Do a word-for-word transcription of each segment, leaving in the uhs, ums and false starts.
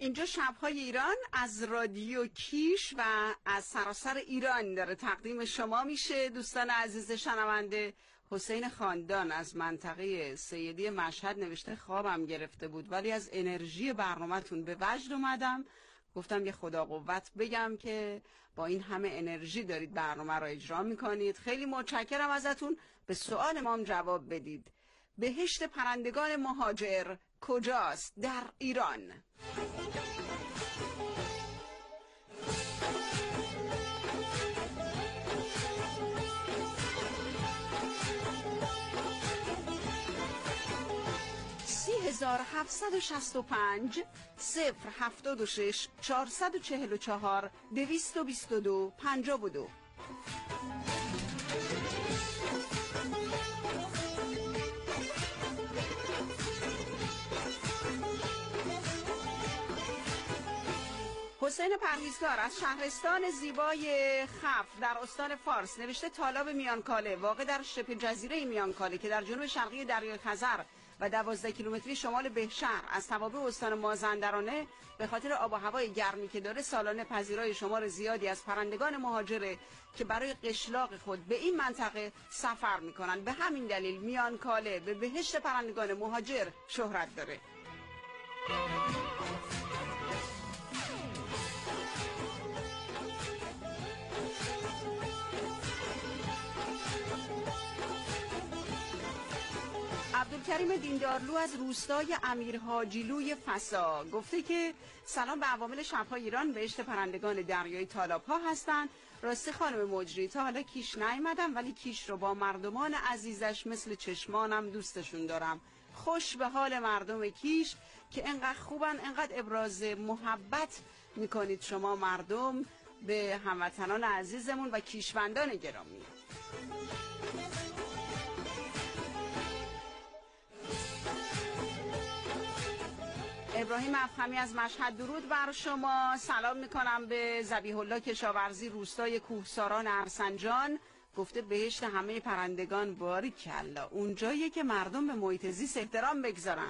اینجا شب‌های ایران از رادیو کیش و از سراسر ایران داره تقدیم شما میشه. دوستان عزیز شنونده، حسین خاندان از منطقه سیدی مشهد نوشته خوابم گرفته بود ولی از انرژی برنامه‌تون به وجد اومدم، گفتم یه خدا قوت بگم که با این همه انرژی دارید برنامه رو اجرا میکنید. خیلی متشکرم ازتون. به سوال ما هم جواب بدید. بهشت پرندگان مهاجر کجاست در ایران؟ سی هزار هفتصد و شصت و پنج صفر هفتاد و شش چهارصد و چهل و چهار دویست و بیست و دو پنجاه و دو. حسین پرویزگار از شهرستان زیبای خف در استان فارس نوشته تالاب میانکاله واقع در شبه جزیره میانکاله که در جنوب شرقی دریای خزر و دوازده کیلومتری شمال بهشهر از توابع استان مازندرانه به خاطر آب و هوای گرمی که داره سالانه پذیرای شمار زیادی از پرندگان مهاجره که برای قشلاق خود به این منطقه سفر میکنن. به همین دلیل میانکاله به بهشت پرندگان مهاجر شهرت داره. عبدالکریم دیندارلو از روستای امیرحاجیلوی فسا گفته که سلام به عوامل شب‌های ایران، بهشت پرندگان دریایی تالاب‌ها هستند. راستی خانم مجری تا حالا کیش نیومدم ولی کیش رو با مردمان عزیزش مثل چشمانم دوستشون دارم. خوش به حال مردم کیش که انقدر خوبن، انقدر ابراز محبت میکنید شما مردم به هموطنان عزیزمون و کیشوندان گرامی. ابراهیم افخمی از مشهد درود بر شما. سلام میکنم به ذبیح الله کشاورزی روستای کوهساران ارسنجان. گفته بهشت همه پرندگان باریکلا، اونجاییه که مردم به محیط زیست احترام بگذارن.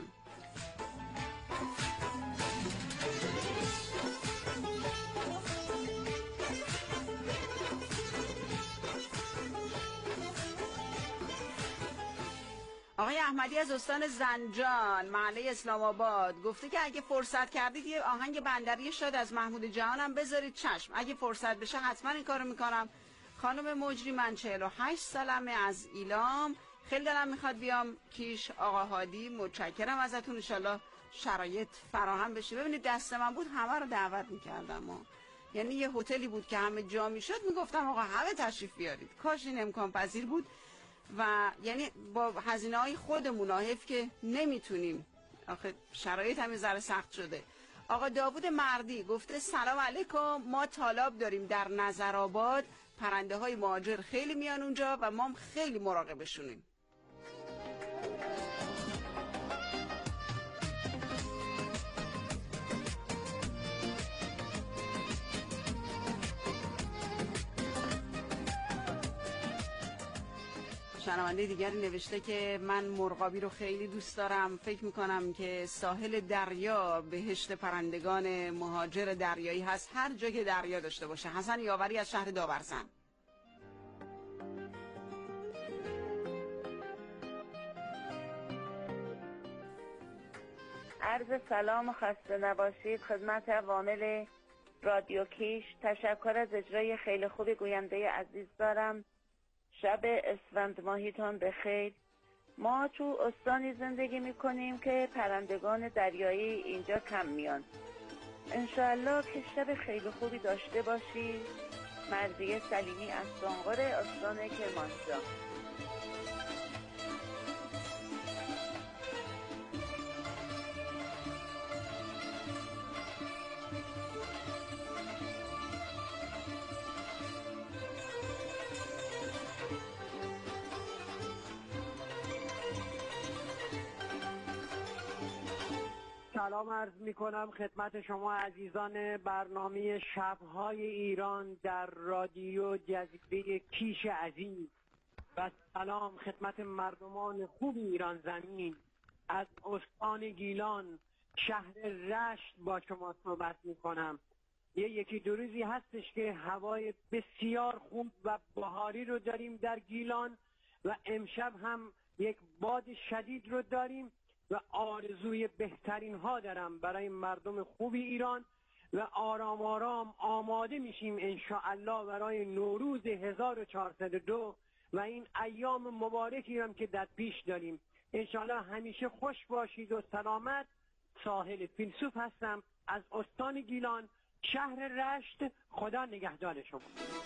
آقای احمدی از استان زنجان محله اسلام آباد گفته که اگه فرصت کردید یه آهنگ بندری شاد از محمود جهانم بذارید. چشم، اگه فرصت بشه حتما این کارو میکنم. خانم مجری من چهل و هشت سالمه از ایلام، خیلی دلم میخواد بیام کیش. آقا هادی متشکرم ازتون، ان شاءالله شرایط فراهم بشه. ببینید دست من بود همه رو دعوت میکردم و یعنی یه هتلی بود که همه جا میشد میگفتم آقا همه تشریف بیارید. کاش این امکان پذیر بود و یعنی با هزینه های خودمون، حیف که نمیتونیم، آخه شرایط همین ذره سخت شده. آقا داوود مردی گفته سلام علیکم، ما طالاب داریم در نظرآباد، پرنده های مهاجر خیلی میان اونجا و ما خیلی مراقبشونیم. شنونده دیگری نوشته که من مرغابی رو خیلی دوست دارم، فکر میکنم که ساحل دریا بهشت پرندگان مهاجر دریایی هست، هر جا که دریا داشته باشه. حسن یاوری از شهر داورزن. عرض سلام و خسته نباشید خدمت عوامل رادیو کیش. تشکر از اجرای خیلی خوب گوینده عزیز دارم. شب اسفند ماهیتان بخیر. ما تو استانی زندگی میکنیم که پرندگان دریایی اینجا کم میان. انشاءالله که شب خیلی خوبی داشته باشی. مرضیه سلیمی از سانغور استان کرمانشاه. سلام عرض می کنم خدمت شما عزیزان برنامه شبهای ایران در رادیو جزیره کیش عزیز و سلام خدمت مردمان خوب ایران زمین از استان گیلان شهر رشت با شما صحبت میکنم. یه یکی دو روزی هستش که هوای بسیار خوب و بهاری رو داریم در گیلان و امشب هم یک باد شدید رو داریم و آرزوی بهترین ها دارم برای مردم خوبی ایران و آرام آرام آماده میشیم انشاءالله برای نوروز هزار و چهارصد و دو و این ایام مبارکی هم که در پیش داریم. انشاءالله همیشه خوش باشید و سلامت. ساحل فیلسوف هستم از استان گیلان، شهر رشت. خدا نگهدار شما.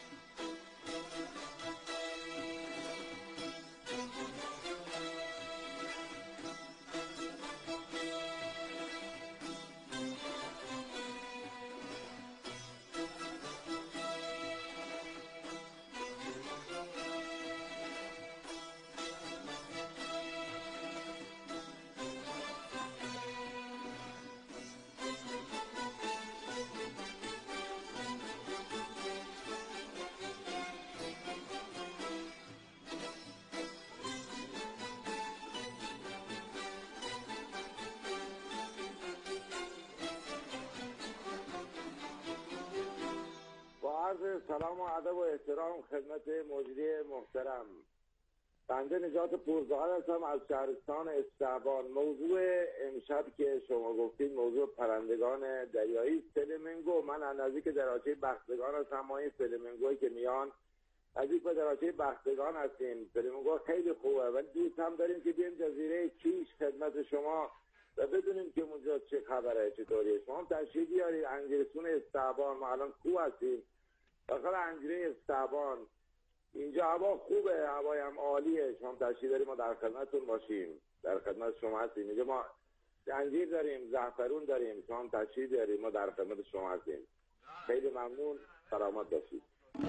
سلام و ادب و احترام خدمت مجری محترم. بنده نجات پورزهار هستم از شهرستان استعبان. موضوع امشب که شما گفتید موضوع پرندگان دریایی فلمنگو. من از نزدیک دریاچه بختگان هستم. ما این فلمنگویی که میان نزدیک به دریاچه بختگان هستیم. فلمنگو خیلی خوبه ولی دوست هم داریم که بریم جزیره کیش خدمت شما و بدونیم که اونجا چه خبره، چطوریه. شما هم تشریف بیارید انگلستون استعبان. ما الان خوب هستیم داخل انجیره استعبان. اینجا هوا خوبه، هوای هم عالیه. شما تشریف داریم ما در خدمتتون باشیم، در خدمت شما هستیم. اینجا ما انجیر داریم، زعفرون داریم. شما تشریف داریم ما در خدمت شما هستیم. خیلی ممنون، سلامت باشید.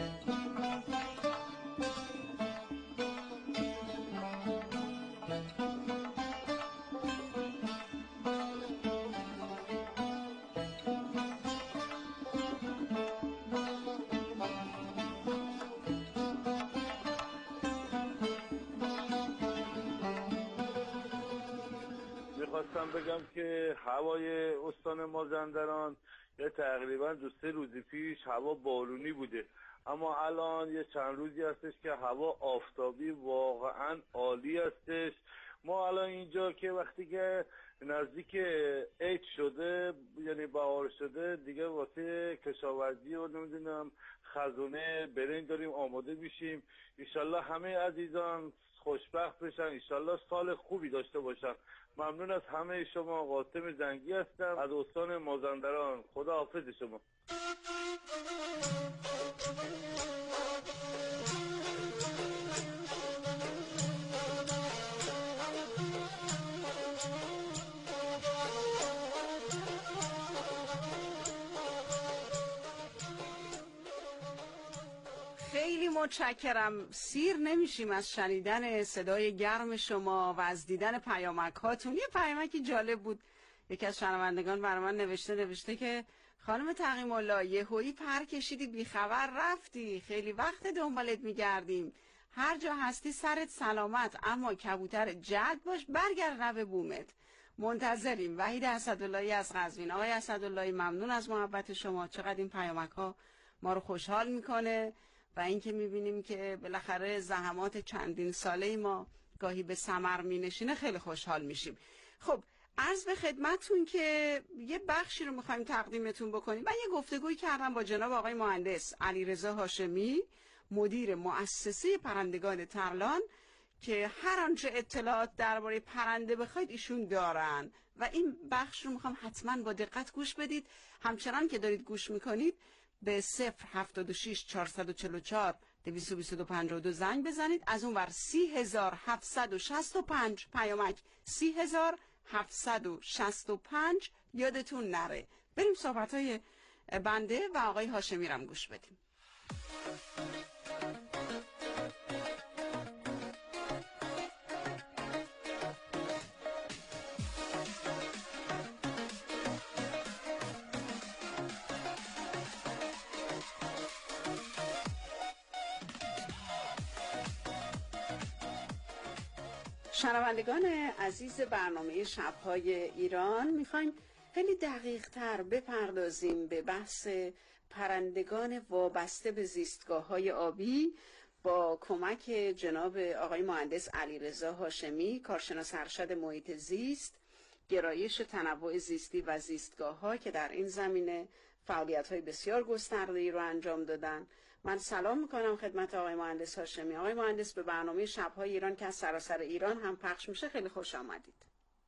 میخواستم بگم که هوای استان مازندران یه تقریبا دو سه روز پیش هوا بارونی بوده، اما الان یه چند روزی هستش که هوا آفتابی واقعا عالی هستش. ما الان اینجا که وقتی که نزدیک عید شده یعنی بهار شده دیگه واسه کشاورزی و نمیدونم خزونه برنج داریم آماده میشیم. انشالله همه عزیزان خوشبخت بشن، انشالله سال خوبی داشته باشن. ممنون از همه شما. قاسم زنگی هستم از استان مازندران. خدا حافظ شما. خیلی متشکرم. سیر نمیشیم از شنیدن صدای گرم شما و از دیدن پیامک هاتون. یه پیامکی جالب بود، یکی از شنوندگان برای من نوشته نوشته که خانم تقیم الله یهویی پر کشیدی بیخبر رفتی، خیلی وقت دنبالت میگردیم، هر جا هستی سرت سلامت، اما کبوتر جد باش برگرد رو بومت. منتظریم. وحید اسداللهی از قزوین. آقای اسداللهی ممنون از محبت شما. چقدر این پیامک ها ما رو خوشحال میکنه و اینکه میبینیم که بالاخره زحمات چندین ساله ما گاهی به ثمر مینشینه خیلی خوشحال میشیم. خب عرض به خدمتتون که یه بخشی رو میخوایم تقدیمتون بکنیم. من یه گفتگوی کردم با جناب آقای مهندس علیرضا هاشمی، مدیر مؤسسه پرندگان ترلان، که هر آنچه اطلاعات درباره پرنده بخواید ایشون دارن و این بخش رو میخوام حتما با دقت گوش بدید. همچنان که دارید گوش میکنید به صفر هفتاد و شش چهارصد و چهل و چهار دویست و بیست و دو پنجاه و دو زنگ بزنید. از اون ور سی هزار هفتصد و شصت و پنج پیامک سی هزار هفتصد و شصت و پنج یادتون نره. بریم صحبت‌های بنده و آقای هاشمی رو گوش بدیم. شنوندگان عزیز برنامه شب‌های ایران، میخوایم خیلی دقیق تر بپردازیم به بحث پرندگان وابسته به زیستگاه‌های آبی با کمک جناب آقای مهندس علیرضا هاشمی، کارشناس ارشد محیط زیست، گرایش تنوع زیستی و زیستگاه‌ها که در این زمینه فعالیت‌های بسیار گسترده‌ای رو انجام دادن. من سلام میکنم خدمت آقای مهندس هاشمی. آقای مهندس، به برنامه شب‌های ایران که از سراسر ایران هم پخش میشه خیلی خوش آمدید.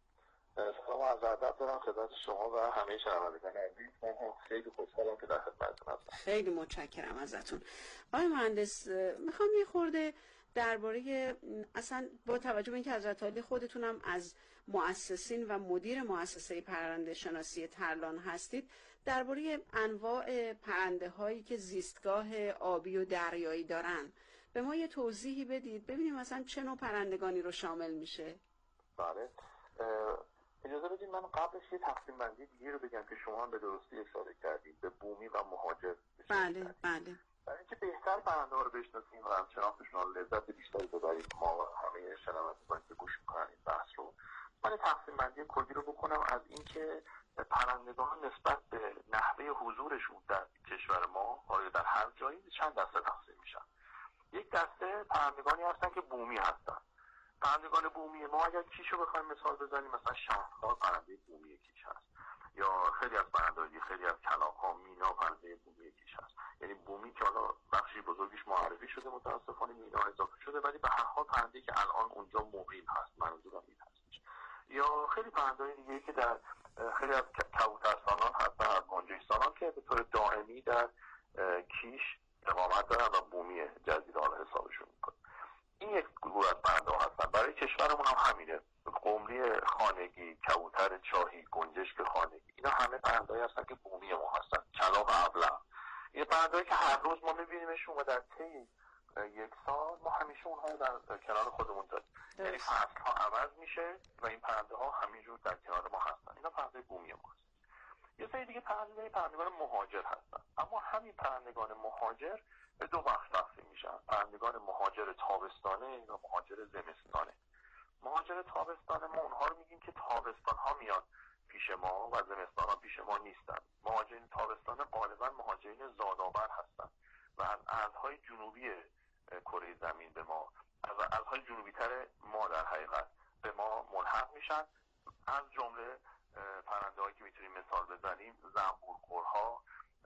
سلام و عرض ادب دارم خدمت شما و همه شنوندگان عزیز. من خیلی خوشحالم که در خدمتتون هستم. خیلی متشکرم ازتون. آقای مهندس، میخوام یه خورده درباره اصلا با توجه به اینکه حضرت عالی خودتونم از مؤسسین و مدیر مؤسسه پرنده شناسی ترلان هستید، درباره انواع پرنده هایی که زیستگاه آبی و دریایی دارن به ما یه توضیحی بدید، ببینیم مثلا چه نوع پرندگانی رو شامل میشه. بله، اجازه بدید من قبلش یه تقسیم بندی دیگه رو بگم که شما هم به درستی اشاره کردید، به بومی و مهاجر. بله بله. برای اینکه بهتر پرنده ها رو بشناسیم و هم شناختشون رو لذت بیشتری ببریم ما و همه شنوندگان که گوش میکنن این بحث رو، من یه تقسیم بندی کلی رو بکنم از اینکه پرندگان نسبت به نحوه حضورشون در کشور ما آیا در هر جایی چند دسته تقسیم میشن. یک دسته پرندگانی هستن که بومی هستن. پرندگان بومی ما اگر کیش رو بخوایم مثال بزنیم، مثلا شهرها پرنده بومی کیش هست، یا خیلی از پرندگان، خیلی از کلاغ‌ها، مینا پرنده بومی کیش هست. یعنی بومی که حالا بخشی بزرگیش معرفی شده، متاسفانه مینا اضافه شده، ولی به هر حال پرنده که الان اونجا مقیم هست، منظورم این هستش. یا خیلی پرنده‌های دیگه که در خیلی از کبوترسانان هستن، از گنجشک‌سانان که به طور دائمی در کیش اقامت دارن و بومی جزیره ها رو حسابشون میکنن. این یک گروه از پرنده‌ها هستن. برای کشورمون هم همینه. قمری خانگی، کبوتر چاهی، گنجشک خانگی، اینا همه پرنده‌ای هستن که بومی ما هستن. کلاغ ابلق، این پرنده‌ای که هر روز ما می‌بینیمشون و در طی یک سال ما همیشه اونها رو در کنار خودمون داریم. یعنی فصل‌ها عوض میشه و این پرنده‌ها همینجور در کنار ما هستن. اینا پرنده بومی ما هستن. یه سری دیگه پرنده پرندگان مهاجر هستن. اما همین پرندگان مهاجر به دو بخش تقسیم میشن. پرندگان مهاجر تابستانه و مهاجر زمستانه. مهاجر تابستانه ما اونها رو میگیم که تابستان ها میان پیش ما و زمستان ها پیش ما نیستن. مهاجرین تابستانه غالبا مهاجرین زادآور هستن و از ارزهای جنوبی کره زمین به ما، از ارزهای جنوبی تر ما در حقیقت به ما ملحق میشن. از جمله پرنده هایی که میتونیم مثال بزنیم زنبورخورها،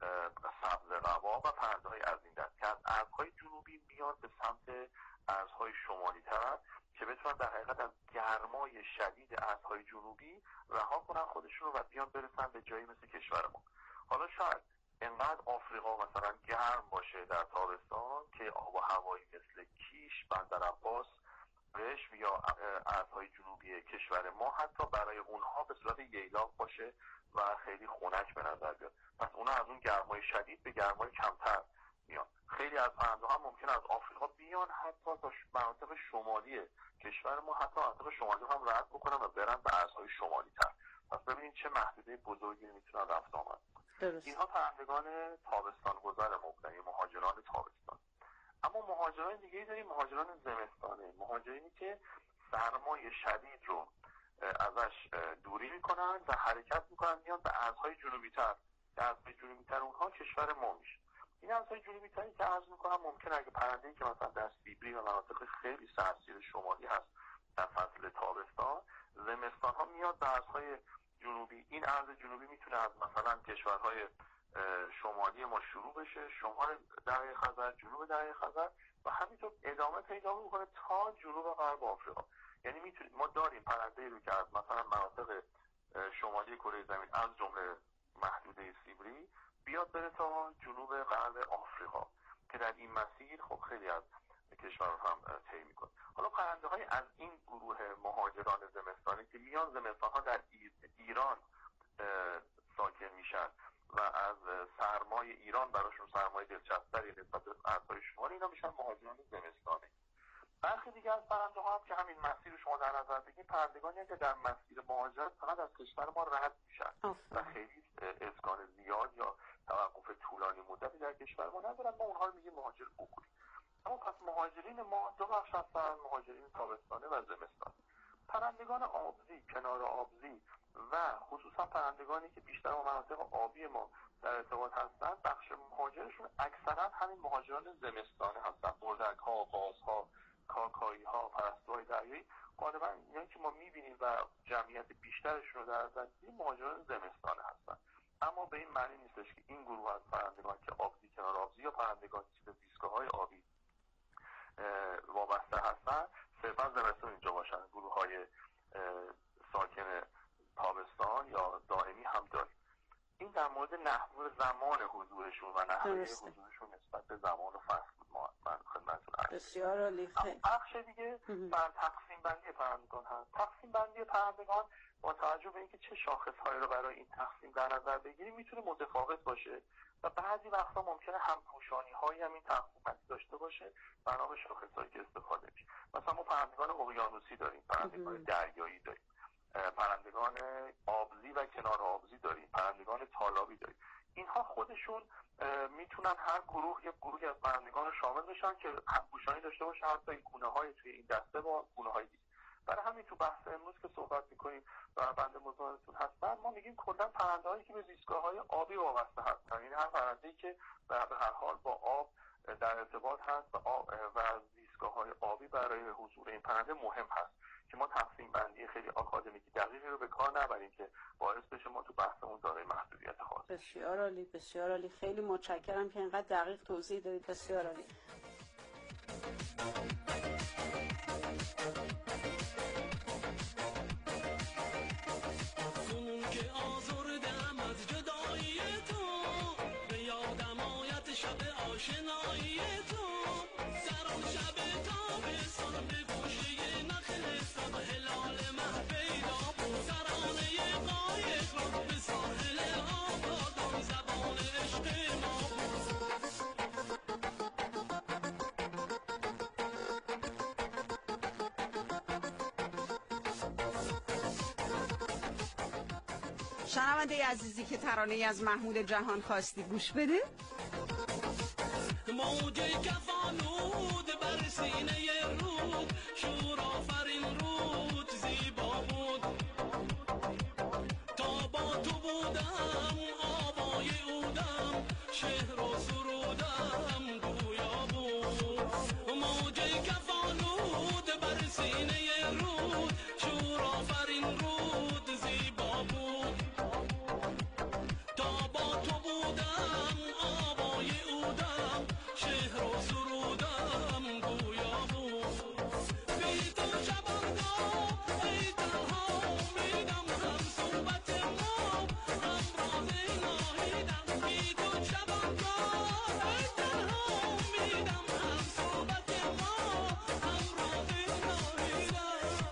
سبزقبا و پرنده های از این دست که از ارزهای جنوبی میان به سمت ارزهای شمالی تر که بتونن در حقیقت از گرمای شدید ارزهای جنوبی رها کنن خودشون رو و بیان برسن به جایی مثل کشور ما. حالا شاید انقدر آفریقا مثلا گرم باشه در تابستان که آب و هوایی مثل کیش، بندرعباس، قشم یا ارزهای جنوبی کشور ما حتی برای اونها به صورت ییلاق باشه و خیلی خنک به نظر بیاد. پس اونها از اون گرمای شدید به گرمای کمتر میان. خیلی از پرنده‌ها هم ممکن از آفریقا بیان حتی تا مناطق شمالی کشور ما، حتی مناطق شمالی هم رد بکنن و برن به ارزهای شمالی تر. پس ببینید چه محدوده بزرگی میتونن رفت آمد کنن. اینها پرندگان تابستان گذر ما بودن، یعنی مهاجران تابستان. اما مهاجران دیگه داریم، مهاجران زمستانه، مهاجرینی که سرمای شدید رو ازش دوری میکنن و حرکت میکنن میان به ارزهای جنوبی تر. ارزهای جنوبی تر اونها کشور ما میشه. این ارزهای جنوبی تری که عرض میکنم ممکنه اگه پرنده‌ای که مثلا در سیبری و مناطق خیلی سردسیر شمالی هست در فصل تابستان، زمستان ها میاد به ارزهای جنوبی. این ارز جنوبی میتونه از مثلا کشورهای شمالی ما شروع بشه، شمال دریای خزر، جنوب دریای خزر و همینطور ادامه پیدا میکنه تا جنوب غرب آفریقا. یعنی میتونید ما داریم پرنده‌ای رو که از مثلا مناطق شمالی کره زمین از جمله محدوده سیبری بیاد بره تا جنوب غرب آفریقا که در این مسیر خب خیلی از کشورها هم طی میکنه. حالا پرنده‌های از این گروه مهاجران زمستانی که میان زمستان‌ها در ایران ساکن میشن و از سرمای ایران براشون سرمای دلچسب‌تری نسبت به ارزهای شمالی، اینا میشن مهاجران زمستانی. برخی دیگه از پرنده‌ها هم که همین مسیر شما در نظر بگیرید، پرندگانی که در مسیر مهاجرت فقط از کشور ما رد میشن و خیلی اسکان زیاد یا توقف طولانی مدتی در کشور ما ندارن، ما اونها رو میگیم مهاجر عبوری. اما پس مهاجرین ما دو بخش هستن، مهاجرین تابستانه و زمستانه. پرندگان آبزی، کنار آبزی و خصوصا پرندگانی که بیشتر با مناطق آبی ما در ارتباط هستن، بخش مهاجرشون اکثرا همین مهاجران زمستانه هستن. اردک ها، قاز ها، کاکایی ها، پرستوهای دریایی، غالبا اینایی که ما میبینیم و جمعیت بیشترشون رو در زندگی مهاجران زمستانه هستن. اما به این معنی نیستش که این گروه از پرندگان که آبزی، کنار آبزی یا پرندگانی که به زیستگاه‌های آبی وابسته هستن صرفا زمستان اینجا باشن. گروه های ساکن تابستان یا دائمی هم داریم. این در مورد نحو زمان حضورشون و نحوه حضورشون نسبت به زمان و فصل بود. ما من خدمتتون عرض. بسیار عالی. بخش دیگه بر تقسیم بندی پرندگان هست. تقسیم بندی پرندگان با توجه به اینکه چه شاخص‌هایی رو برای این تقسیم در نظر بگیریم میتونه متفاوت باشه و بعضی وقتا ممکنه همپوشانی‌هایی هم این تقسیم بندی داشته باشه بنا به شاخص‌هایی که استفاده میشه. مثلا ما پرندگان اقیانوسی داریم، پرندگان دریایی داریم، پرندگان آبزی و کنار آبزی داریم، پرندگان تالابی داریم. اینها خودشون میتونن هر گروه یک گروهی از پرندگان رو شامل بشن که همپوشانی داشته باشه حتی این گونه‌های توی این دسته با گونه‌های دیگه. برای همین تو بحث امروز که صحبت میکنیم و بنده مزاحمتون هستن، ما میگیم کلا پرنده‌هایی که به زیستگاه‌های آبی وابسته هستن، یعنی هر پرنده‌ای که به هر حال با آب در ارتباط هست و آب و زیستگاه‌های آبی برای حضور این پرنده مهم هست که ما تقسیم بندی خیلی آکادمیکی دقیقی رو به کار نبریم که باعث بشه ما تو بحثمون دارای محدودیت خاص. بسیار عالی، بسیار عالی. خیلی متشکرم که اینقدر دقیق توضیح دادید. بسیار عالی. شنونده عزیزی که ترانه از محمود جهان خواستی گوش بده. موج کفانود بر سینه رود، شور آفرین رود زیبا بود. تا با تو بودم آوای اودم، شعر و سرودم گویا بود. موج کفانود بر سینه رود، شور آفرین رود زیبا بود. تا با تو بودم آوای اودم، شهر و سرودم گویا بود. بی تو شبانگاه ای تنها امیدم، هم صحبت ما همراز ناهیدم. بی تو شبانگاه ای تنها امیدم، هم صحبت ما همراز ناهیدم.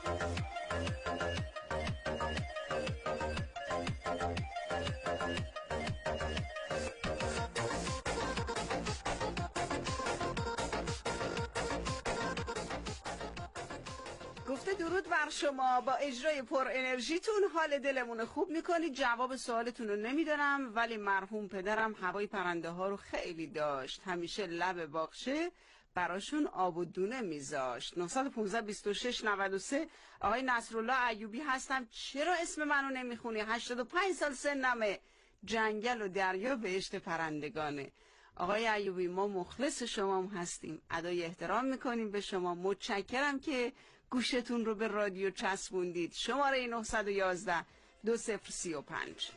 گفته درود بر شما، با اجرای پر انرژیتون حال دلمون خوب میکنید. جواب سوالتون رو نمیدونم ولی مرحوم پدرم هوای پرنده ها رو خیلی داشت، همیشه لب باغچه براشون آب و دونه میذاشت. نه یک پنج بیست و شش نود و سه. آقای نصرالله ایوبی هستم. چرا اسم منو نمیخونی؟ هشتاد و پنج سال سنمه. جنگل و دریا بهشت پرندگانه. آقای ایوبی ما مخلص شما هم هستیم، ادای احترام میکنیم به شما. متشکرم که گوشتون رو به رادیو چسبوندید. شماره نه یک یک دو صفر سه پنج.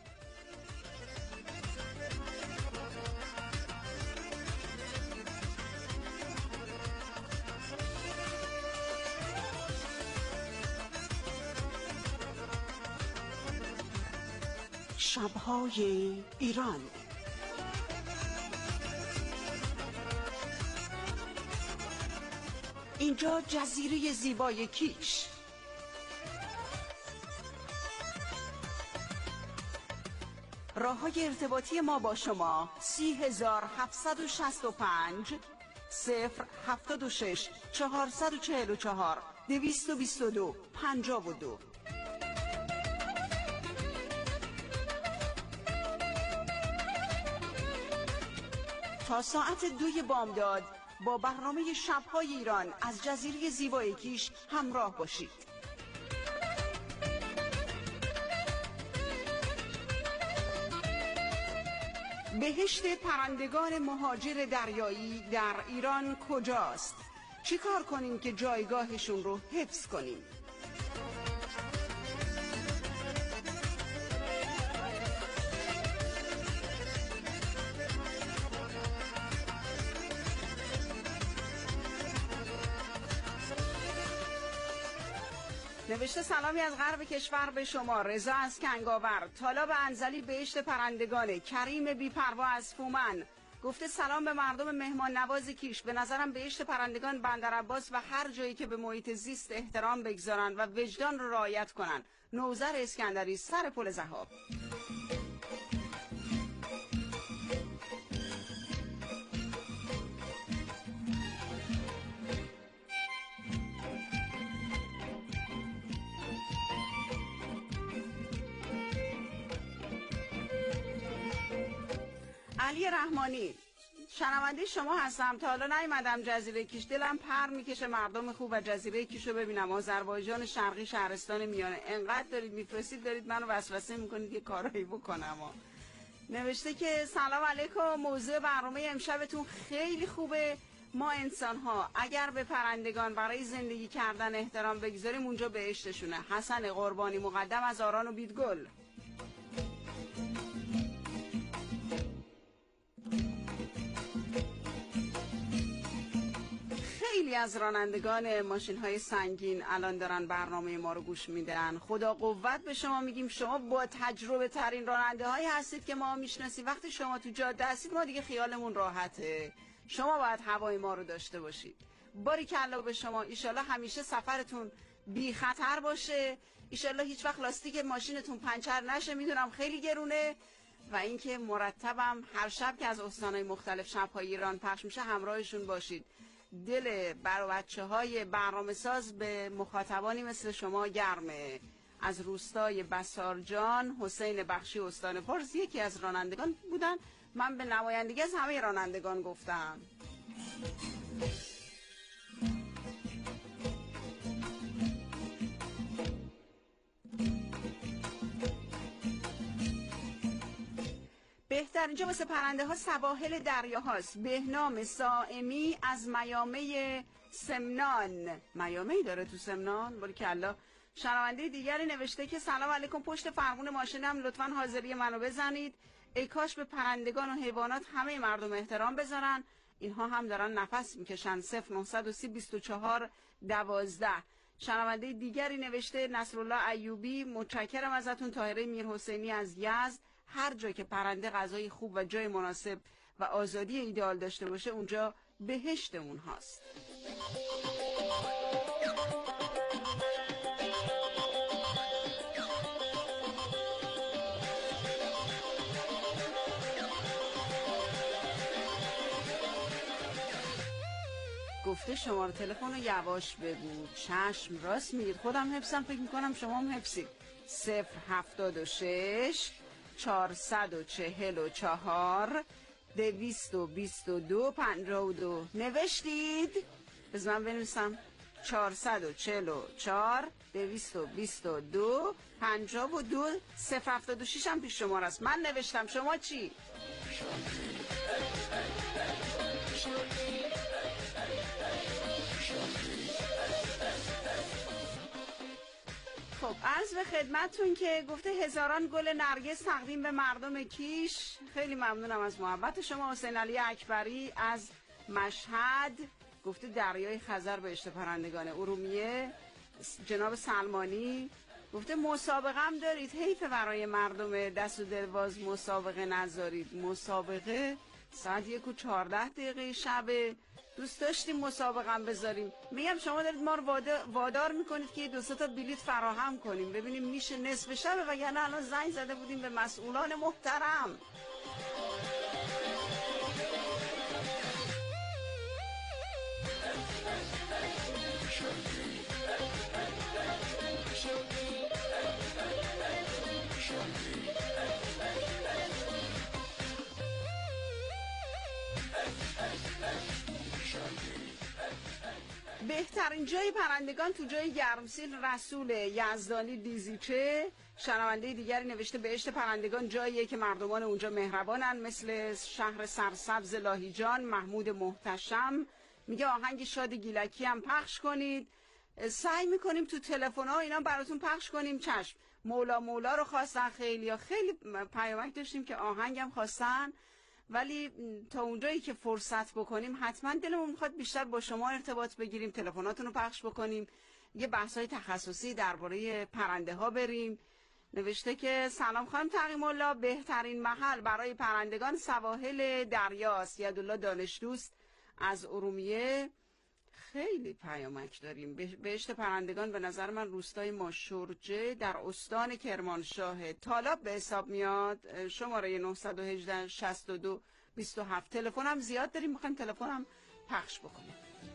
شب‌های ایران. اینجا جزیره زیبای کیش. راه‌های ارتباطی ما با شما سی هزار هفتصد و شصت و پنج صفر هفتاد و شش چهارصد و چهل و چهار دویست و بیست و دو پنجاه و دو. تا ساعت دوی بامداد با برنامه شب‌های ایران از جزیره زیبای کیش همراه باشید. بهشت پرندگان مهاجر دریایی در ایران کجاست؟ چی کار کنیم که جایگاهشون رو حفظ کنیم؟ نوشته سلامی از غرب کشور به شما، رضا از کنگاور. طالب انزلی بهشت پرندگانه. کریم بی‌پروا از فومن گفته سلام به مردم مهمان نواز کیش. به نظرم بهشت پرندگان بندر عباس و هر جایی که به محیط زیست احترام بگذارن و وجدان رو رعایت کنن. نوذر اسکندری، سر پل ذهاب. علی رحمانی، شنونده شما هستم. تا حالا نیومدم جزیره کیش، دلم پر میکشه مردم خوب و جزیره کیش رو ببینم. آذربایجان شرقی، شهرستان میانه. انقدر دارید میفرستید، دارید منو وسوسه میکنید که کارایی بکنم. نوشته که سلام علیکم، موضوع برنامه امشبتون خیلی خوبه. ما انسان ها اگر به پرندگان برای زندگی کردن احترام بگذاریم اونجا بهشتشونه. حسن قربانی مقدم از آران و بیدگل. خیلی از رانندگان ماشین های سنگین الان دارن برنامه ما رو گوش میدن. خدا قوت به شما میگیم، شما با تجربه ترین راننده هایی هستید که ما میشناسیم. وقتی شما تو جاده هستید ما دیگه خیالمون راحته. شما باید هوای ما رو داشته باشید. باریکلا به شما. ایشالله همیشه سفرتون بی خطر باشه. ایشالله هیچ وقت لاستیک ماشینتون پنچر نشه. میدونم خیلی گرونه و اینکه مرتبم هر شب که از استانهای مختلف شب‌های ایران پخش میشه همراهشون باشید. دل بر بچه های برنامه ساز به مخاطبانی مثل شما گرمه. از روستای بسارجان حسین بخشی استان فارس یکی از رانندگان بودن. من به نمایندگی از همه رانندگان گفتم. بهتر اینجا واسه پرنده ها سواحل دریا هاست. بهنام سائمی از میامه سمنان. میامه داره تو سمنان؟ باری که الله. شنونده دیگری نوشته که سلام علیکم، پشت فرمون ماشینم لطفاً حاضری منو بزنید. ای کاش به پرندگان و حیوانات همه مردم احترام بذارن. اینها هم دارن نفس میکشن. صفر نهصد و سی بیست و چهار دوازده. شنونده دیگری نوشته نصرالله ایوبی، متشکرم ازتون. طاهره میرحسینی از یزد. هر جا که پرنده غذای خوب و جای مناسب و آزادی ایدئال داشته باشه اونجا بهشت اون هاست. گفته شماره تلفن رو یواش بگو. چشم، راست میگید، خودم حفظم، فکر میکنم شما هم حفظید. صفر هفتاد و شش چهارصد و چهل و چهار دویست و بیست و دو پنجاه و دو. نوشتید؟ بز من بنویسم. چهارصد و چهل و چهار دویست و بیست و دو پنجاه و دو. صفر هفتاد و شش هم پیش شماره است. من نوشتم، شما چی؟ خب عرض به خدمتتون که گفته هزاران گل نرگس تقدیم به مردم کیش. خیلی ممنونم از محبت شما. حسین علی اکبری از مشهد گفته دریای خزر بهشت پرندگان. ارومیه جناب سلمانی گفته مسابقه هم دارید، حیف برای مردم دست و دلواز مسابقه نذارید. مسابقه ساعت یک و چهارده دقیقه شبه. دوست داشتیم مسابقه هم بذاریم. میگم شما دارید ما رو وادار میکنید که دو سه تا بلیت فراهم کنیم ببینیم میشه نصف شبه، وگرنه الان زنگ زده بودیم به مسئولان محترم. بهترین بهترین جای پرندگان تو جای گرمسیر رسول یزدانی دیزیچه. شنونده دیگری نوشته بهشت پرندگان جاییه که مردمان اونجا مهربانن مثل شهر سرسبز لاهیجان. محمود محتشم میگه آهنگ شاد گیلکی هم پخش کنید. سعی میکنیم تو تلفن ها اینا براتون پخش کنیم. چشم. مولا مولا رو خواستن خیلی یا خیلی پیامک داشتیم که آهنگم خواستن، ولی تا اونجایی که فرصت بکنیم حتما دلمون میخواد بیشتر با شما ارتباط بگیریم، تلفناتون رو پخش بکنیم، یه بحث‌های تخصصی درباره پرنده ها بریم. نوشته که سلام خانم تقیم الله، بهترین محل برای پرندگان سواحل دریاست. یدالله دانش دوست از ارومیه. خیلی پیامک داریم. بهشت پرندگان به نظر من روستای ماشورجه در استان کرمانشاه طالاب به حساب میاد. شماره نه یک هشت شصت و دو بیست و هفت. تلفن هم زیاد داریم، میخوایم تلفن هم پخش بکنیم.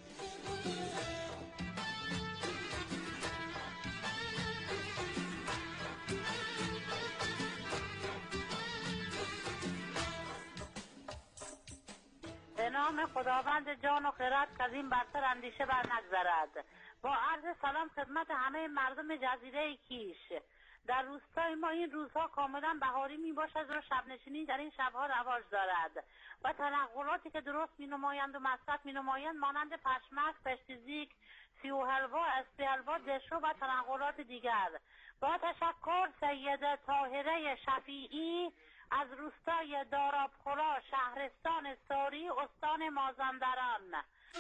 به نام خداوند جان و خرد که از این برتر اندیشه بر نگذرد. با عرض سلام خدمت همه مردم جزیره کیش. در روستای ما این روزها کاملا بهاری می باشد و شبنشینی در این شبها رواج دارد و تنقلاتی که درست می نمایند و مصرف می نمایند مانند پشمک، پشتیزیک، سیو حلوا، اسپی حلوا، دشو و تنقلات دیگر. با تشکر سید طاهره شفیعی از روستای دارابخورا، شهرستان ساری، استان مازندران.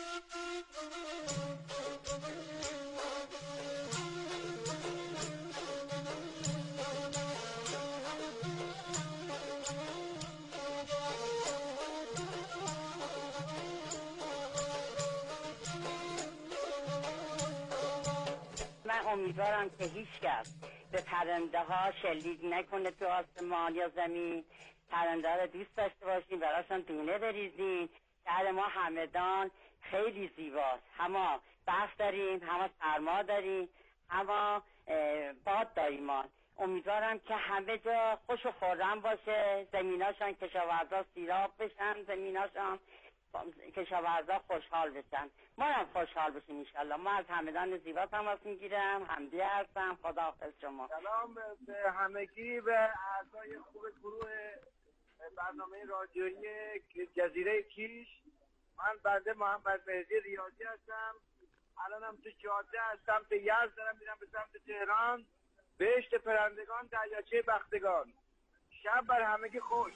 من امیدوارم که هیچ کس به پرنده ها شلیک نکنه تو آسمان یا زمین. پرنده ها رو دوست داشته باشین، براشون دونه بریزین. شهر ما همدان خیلی زیباست، همه برف داریم، همه سرما داریم، همه باد داریم. امیدوارم که همه جا خوش و خورم باشه، زمیناشان کشاورزا سیراب بشن، زمیناشان کشاورزا خوشحال بشن، ما هم خوشحال بشیم انشالله. ما از همدان زیبا تماس میگیرم، حمدی هستم. خداحافظ شما. سلام به همگی، به اعضای خوب گروه برنامه رادیویی جزیره کیش. من بنده محمد مهدی ریاضی هستم. الانم تو جاده از سمت یزد دارم میرم به سمت تهران. بهشت پرندگان، دریاچه بختگان. شب بر همگی خوش.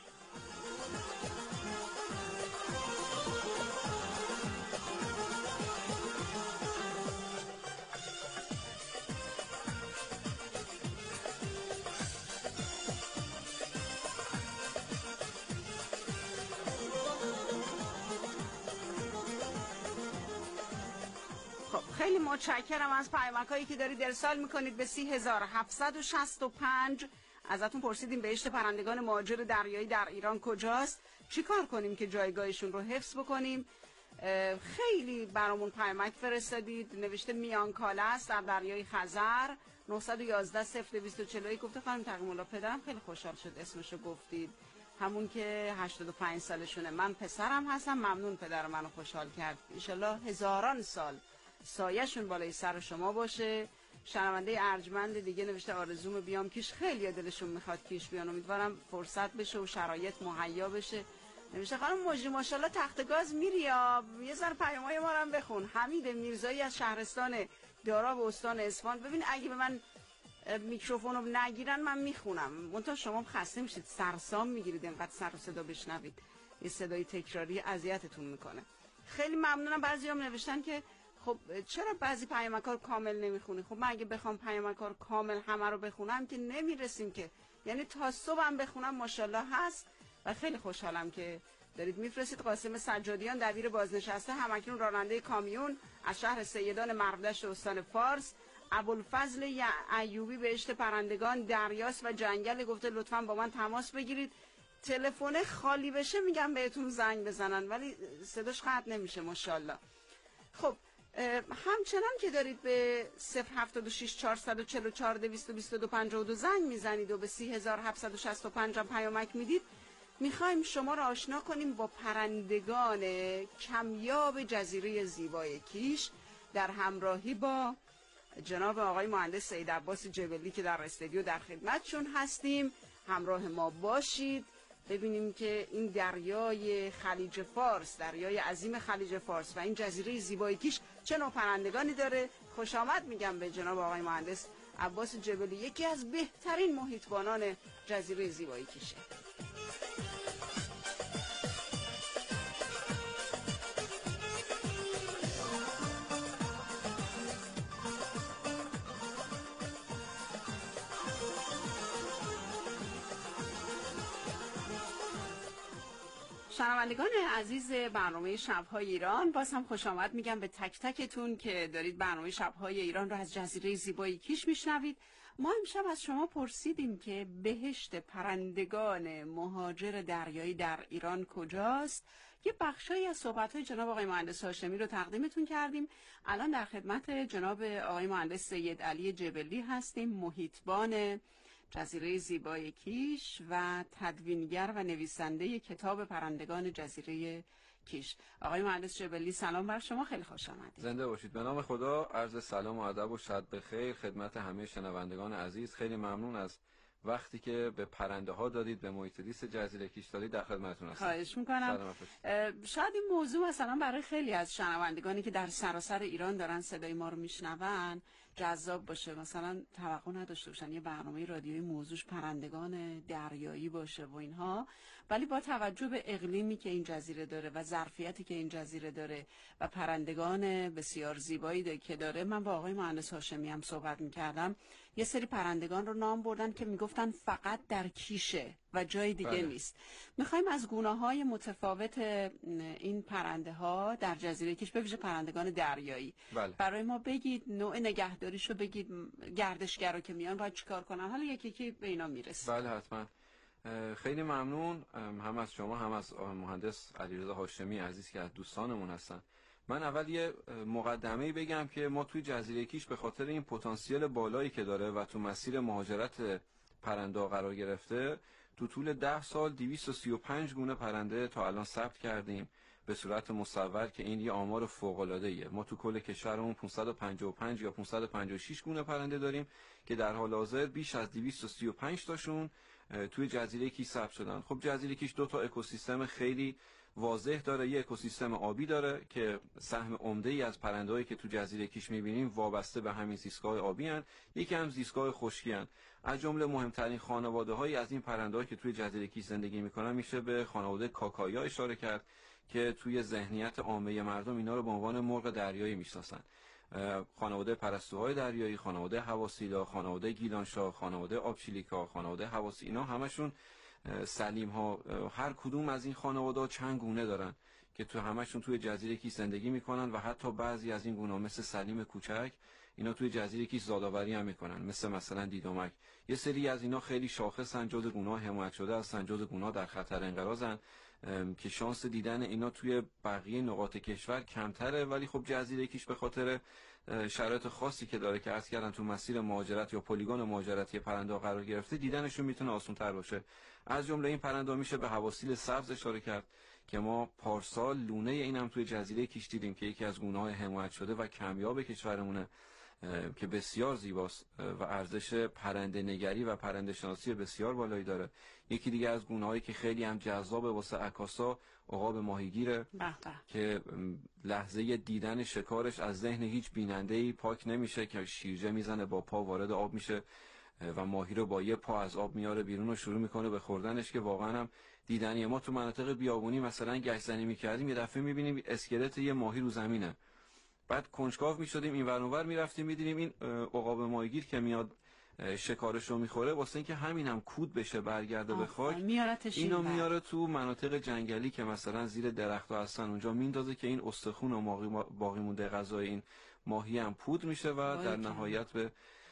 خیلی متشکرم از پیامک‌هایی که دارید ارسال میکنید به سی هزار هفتصد و شصت و پنج. ازتون پرسیدیم بهشت پرندگان مهاجر دریایی در ایران کجاست، چی کار کنیم که جایگاهشون رو حفظ بکنیم. خیلی برامون پیامک فرستادید. نوشته میانکاله است در دریای خزر. نه یک یک صفر دویست و چهل و یک. گفته خانم تقیم الله پدرم خیلی خوشحال شد اسمشو گفتید، همون که هشتاد و پنج سالشونه. من پسرم هستم، ممنون پدر منو خوشحال کرد. انشالله هزاران سال سایه‌شون بالای سر شما باشه. شنونده ارجمند دیگه نوشته آرزوم بیام کیش. خیلی دلشون میخواد کیش بیان، امیدوارم فرصت بشه و شرایط مهیا بشه. نوشته خانم مجری ماشاءالله تخت گاز میری یا یه ذره پیامای ما رو هم بخون. حمید میرزایی از شهرستان داراب استان اصفهان. ببین اگه به من میکروفون رو نگیرن من میخونم، منتها شما خسته میشید، سرسام میگیرید اینقدر سر و صدا بشنوید، یه صدای تکراری اذیتتون میکنه. خیلی ممنونم. بعضیام نوشتن که خب چرا بعضی پیامک‌ها رو کامل نمیخونی؟ خب من اگه بخوام پیامک‌ها رو کامل همه رو بخونم که نمیرسیم که، یعنی تا صبحم بخونم ماشاءالله هست. و خیلی خوشحالم که دارید میفرستید. قاسم سجادیان دبیر بازنشسته همکنون راننده کامیون از شهر سیدان مرودشت استان فارس. ابوالفضل ایوبی بهشت پرندگان دریاست و جنگل، گفته لطفاً با من تماس بگیرید، تلفن خالی بشه میگم بهتون زنگ بزنن ولی صداش قطع نمیشه ماشاءالله. خب همچنان که دارید به صفر هفتاد و شش چهارصد و چهل و چهار دویست و بیست و دو پنجاه و دو زنگ میزنید و به سی هزار هفتصد و شصت و پنج هم پیامک میدید، میخوایم شما را آشنا کنیم با پرندگان کمیاب جزیره زیبای کیش. در همراهی با جناب آقای مهندس سید عباس جبلی که در استودیو در خدمتشون هستیم. همراه ما باشید ببینیم که این دریای خلیج فارس، دریای عظیم خلیج فارس و این جزیره زیبای کیش چه نوع پرندگانی داره. خوش آمد میگم به جناب آقای مهندس عباس جبلی، یکی از بهترین محیطبانان جزیره زیبای کیشه. شنوندگان عزیز برنامه شب‌های ایران، باز هم خوش آمد میگم به تک تکتون که دارید برنامه شب‌های ایران رو از جزیره زیبای کیش میشنوید. ما امشب از شما پرسیدیم که بهشت پرندگان مهاجر دریایی در ایران کجاست. یه بخشایی از صحبت‌های جناب آقای مهندس هاشمی رو تقدیمتون کردیم. الان در خدمت جناب آقای مهندس سید علی جبلی هستیم، محیطبان جزیره زیبای کیش و تدوینگر و نویسنده کتاب پرندگان جزیره کیش. آقای مهندس جبلی سلام بر شما، خیلی خوش آمدید. زنده باشید. به نام خدا عرض سلام و ادب و شب بخیر خدمت همه شنوندگان عزیز. خیلی ممنون از وقتی که به پرنده ها دادید، به محیط زیست جزیره کیش دادید. در خدمتتون هستم. خواهش میکنم. شاید این موضوع مثلا برای خیلی از شنوندگانی که در سراسر ایران دارن صدای ما رو میشنون جذاب باشه، مثلا توقع نداشته باشن یه برنامه رادیویی موضوعش پرندگان دریایی باشه و اینها، ولی با توجه به اقلیمی که این جزیره داره و ظرفیتی که این جزیره داره و پرندگان بسیار زیبایی که داره، من با آقای مهندس هاشمی هم صحبت میکردم، یه سری پرندگان رو نام بردن که میگفتن فقط در کیشه و جای دیگه بله. نیست. میخوایم از گونه‌های متفاوت این پرنده ها در جزیره کیش، به ویژه پرندگان دریایی بله. برای ما بگید، نوع نگهداریشو بگید، گردشگرا که میان باید چیکار کنن. حالا یکی یکی به اینا میرسیم. بله حتما. خیلی ممنون هم از شما هم از مهندس علیرضا هاشمی عزیز که از دوستانمون هستن. من اول یه مقدمه‌ای بگم که ما توی جزیره کیش به خاطر این پتانسیل بالایی که داره و تو مسیر مهاجرت پرنده قرار گرفته، تو طول ده سال دویست و سی و پنج گونه پرنده تا الان ثبت کردیم به صورت مصور که این یه آمار فوق‌العاده‌ایه. ما تو کل کشورمون پانصد و پنجاه و پنج یا پانصد و پنجاه و شش گونه پرنده داریم که در حال حاضر بیش از دویست و سی و پنج تاشون توی جزیره کیش ثبت شدن. خب جزیره کیش دو تا اکوسیستم خیلی واضح داره. یه اکوسیستم آبی داره که سهم عمده‌ای از پرنده‌هایی که تو جزیره کیش می‌بینیم وابسته به همین زیستگاه آبی هستند. یکی هم زیستگاه خشکی هستند. از جمله مهمترین خانواده‌هایی از این پرنده‌ها که توی جزیره کیش زندگی می‌کنن میشه به خانواده کاکایا اشاره کرد که توی ذهنیت عامه مردم اینا رو به عنوان مرغ دریایی می‌شناسن. خانواده پرستوهای دریایی، خانواده حواسیلا، خانواده گیلانشاه، خانواده آبچیلیکا، خانواده حواسی، اینا همشون سلیم ها. هر کدوم از این خانواده ها چند گونه دارن که تو همشون توی جزیره کیش زندگی میکنن و حتی بعضی از این گونه ها مثل سلیم کوچک اینا توی جزیره کیش زادآوری هم میکنن، مثل مثلا دیدومک. یه سری از اینا خیلی شاخصن، جزء گونه ها حمایت شده هستن، جزء گونه ها در خطر انقراضن که شانس دیدن اینا توی بقیه نقاط کشور کمتره، ولی خب جزیره کیش به خاطر شرایط خاصی که داره که عرض کردن تو مسیر مهاجرت یا پلیگون مهاجرتی پرنده قرار گرفته، دیدنشون میتونه آسان‌تر باشه. از جمله این پرنده میشه به حواسیل سبز اشاره کرد که ما پارسال لونه اینم توی جزیره کیش دیدیم که یکی از گونه‌های حمایت شده و کمیاب کشورمونه که بسیار زیباست و ارزش پرنده نگری و پرنده شناسی بسیار بالایی داره. یکی دیگه از گونه‌هایی که خیلی هم جذابه واسه عکاسا عقاب ماهیگیره که لحظه دیدن شکارش از ذهن هیچ بیننده‌ای پاک نمیشه که شیرجه میزنه، با پا وارد آب میشه و ماهی رو با یه پا از آب میاره بیرون و شروع میکنه به خوردنش که واقعا هم دیدنیه. ما تو مناطق بیابونی مثلا گشتزنی میکردیم، یه دفعه میبینیم اسکلت یه ماهی رو زمینه، بعد کنجکاو میشدیم این ور اون ور میرفتیم میدیدیم این عقاب ماهیگیر که میاد شکارش رو میخوره، واسه اینکه همین هم کود بشه برگرده به خاک، اینو میاره تو مناطق جنگلی که مثلا زیر درخت‌ها هستن اونجا میندازه که این استخون و باقی مونده غذای این ماهی هم پود میشه و در نهایت به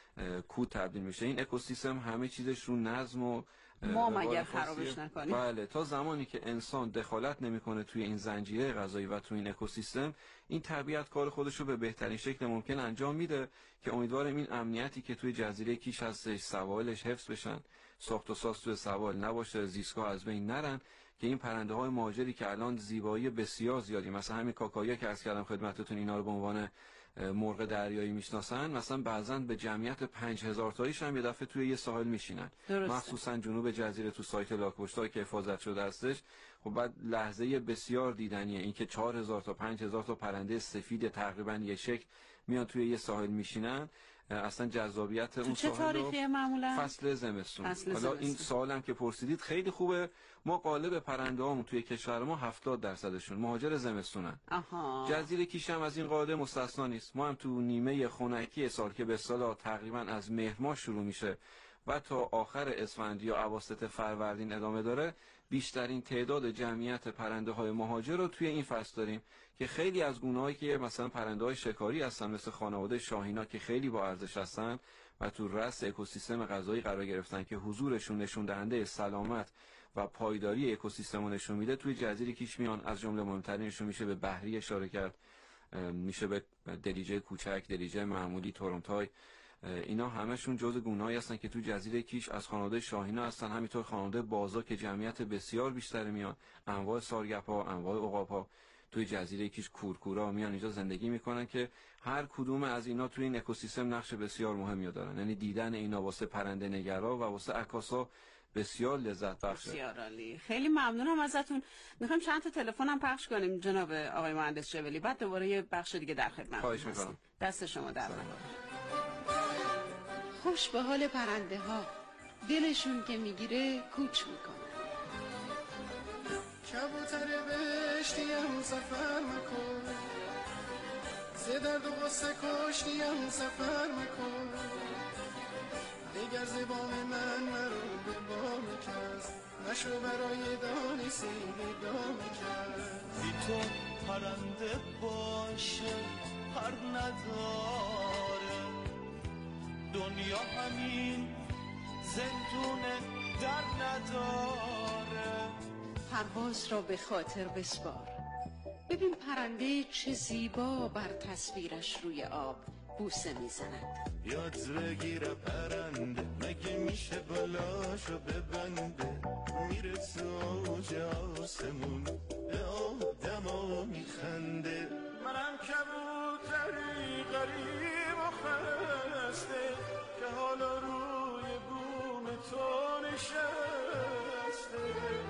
کود تبدیل میشه. این اکوسیستم همه چیزش رو نظم و ما مگر خرابش نکنیم. بله، تا زمانی که انسان دخالت نمیکنه توی این زنجیره غذایی و توی این اکوسیستم، این طبیعت کار خودش رو به بهترین شکل ممکن انجام میده که امیدوارم این امنیتی که توی جزیره کیش هستش، سوالش حفظ بشن، ساخت و ساز توی سوال نباشه، زیستگاه از بین نرن، که این پرنده های مهاجری که الان زیبایی بسیار زیادی، مثلا همین کاکایا که عرض کردم خدمتتون، اینا رو به عنوان مرغ دریایی میشناسن، مثلا بعضا به جمعیت پنج هزار تاییش هم یه دفعه توی یه ساحل میشینن، مخصوصا جنوب جزیره تو سایت لاک‌پشت‌ها که حفاظت شده هستش. خب بعد لحظه بسیار دیدنیه این که چهار هزار تا پنج هزار تا پرنده سفید تقریبا یه شکل میان توی یه ساحل میشینن. اصلا جذابیت اون چه ساحل تاریخیه معمولا؟ فصل زمستون. فصل حالا زمستون. این سوالم که پرسیدید خیلی خوبه. ما قالب پرنده هامون توی کشور ما هفتاد درصدشون مهاجر زمستونن. آها. جزیره کیش هم از این قاعده مستثنا نیست. ما هم تو نیمه خنکی سال که به اصطلاح تقریبا از مهر ماه شروع میشه و تا آخر اسفند یا اواسط فروردین ادامه داره، بیشترین تعداد جمعیت پرنده های مهاجر رو توی این فصل داریم که خیلی از گونه‌هایی که مثلا پرنده های شکاری هستن مثل خانواده شاهینا که خیلی با ارزش هستن و تو رأس اکوسیستم غذایی قرار گرفتن که حضورشون نشون دهنده سلامت و پایداری اکوسیستم رو نشون میده، توی جزیره کیش میان. از جمله مهمترینشون میشه به بحری اشاره کرد، میشه به دریجه کوچک، دریجه معمولی، تورنتای. اینا همشون جزء گونه‌ای هستن که تو جزیره کیش از خانواده شاهینا هستن. همینطور خانواده بازا که جمعیت بسیار بیشتری میان، انواع سارگپا، انواع عقاب‌ها توی جزیره کیش، کورکورا میان اینجا زندگی میکنن که هر کدوم از اینا توی این اکوسیستم نقش بسیار مهمی دارن. یعنی دیدن اینا واسه پرنده نگرا و واسه عکاسا بسیار لذت بخشه. بسیار عالی. خیلی ممنونم ازتون. میخوایم چند تا تلفن هم پخش کنیم جناب آقای مهندس جبلی، بعد دوباره یه بخش دیگه در خدمت. خواهش میکنم. دست شما در نکنه. خوش به حال پرنده ها، دلشون که میگیره کوچ میکنه. کبوتر بهشتیم سفر مکن، ز درد و غصه کشتیم سفر مکن، دیگر زبان من مرو به بام کس، نشو برای دانی سیلی دام کس. بی تو پرنده باشه پر نداره، دنیا همین زندونه در نداره. پرواز را به خاطر بسپار، ببین پرنده چه زیبا بر تصویرش روی آب بوسه میزند. یاد بگیره پرنده مگه میشه بلاشو ببنده، میرسه اوج آسمون به آدما میخنده. منم کبوتری غریب و خسته که حالا روی بوم تو نشسته،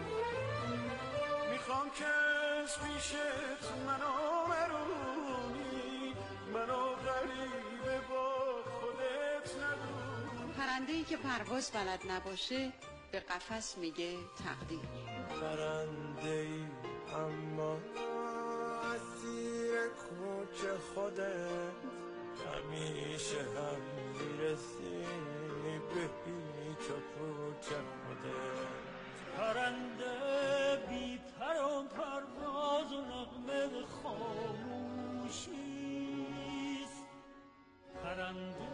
میخوام که از پیشت منو مرونی، منو غریبه با خودت ندونی. پرنده‌ای که پرواز بلد نباشه به قفس میگه تقدیر. پرنده‌ای اما اسیر کوچه خودت، همیشه هم میرسی به هیچ و پوچ خودت. پرنده بی پر و پرواز و نغمه خاموشیست، پرنده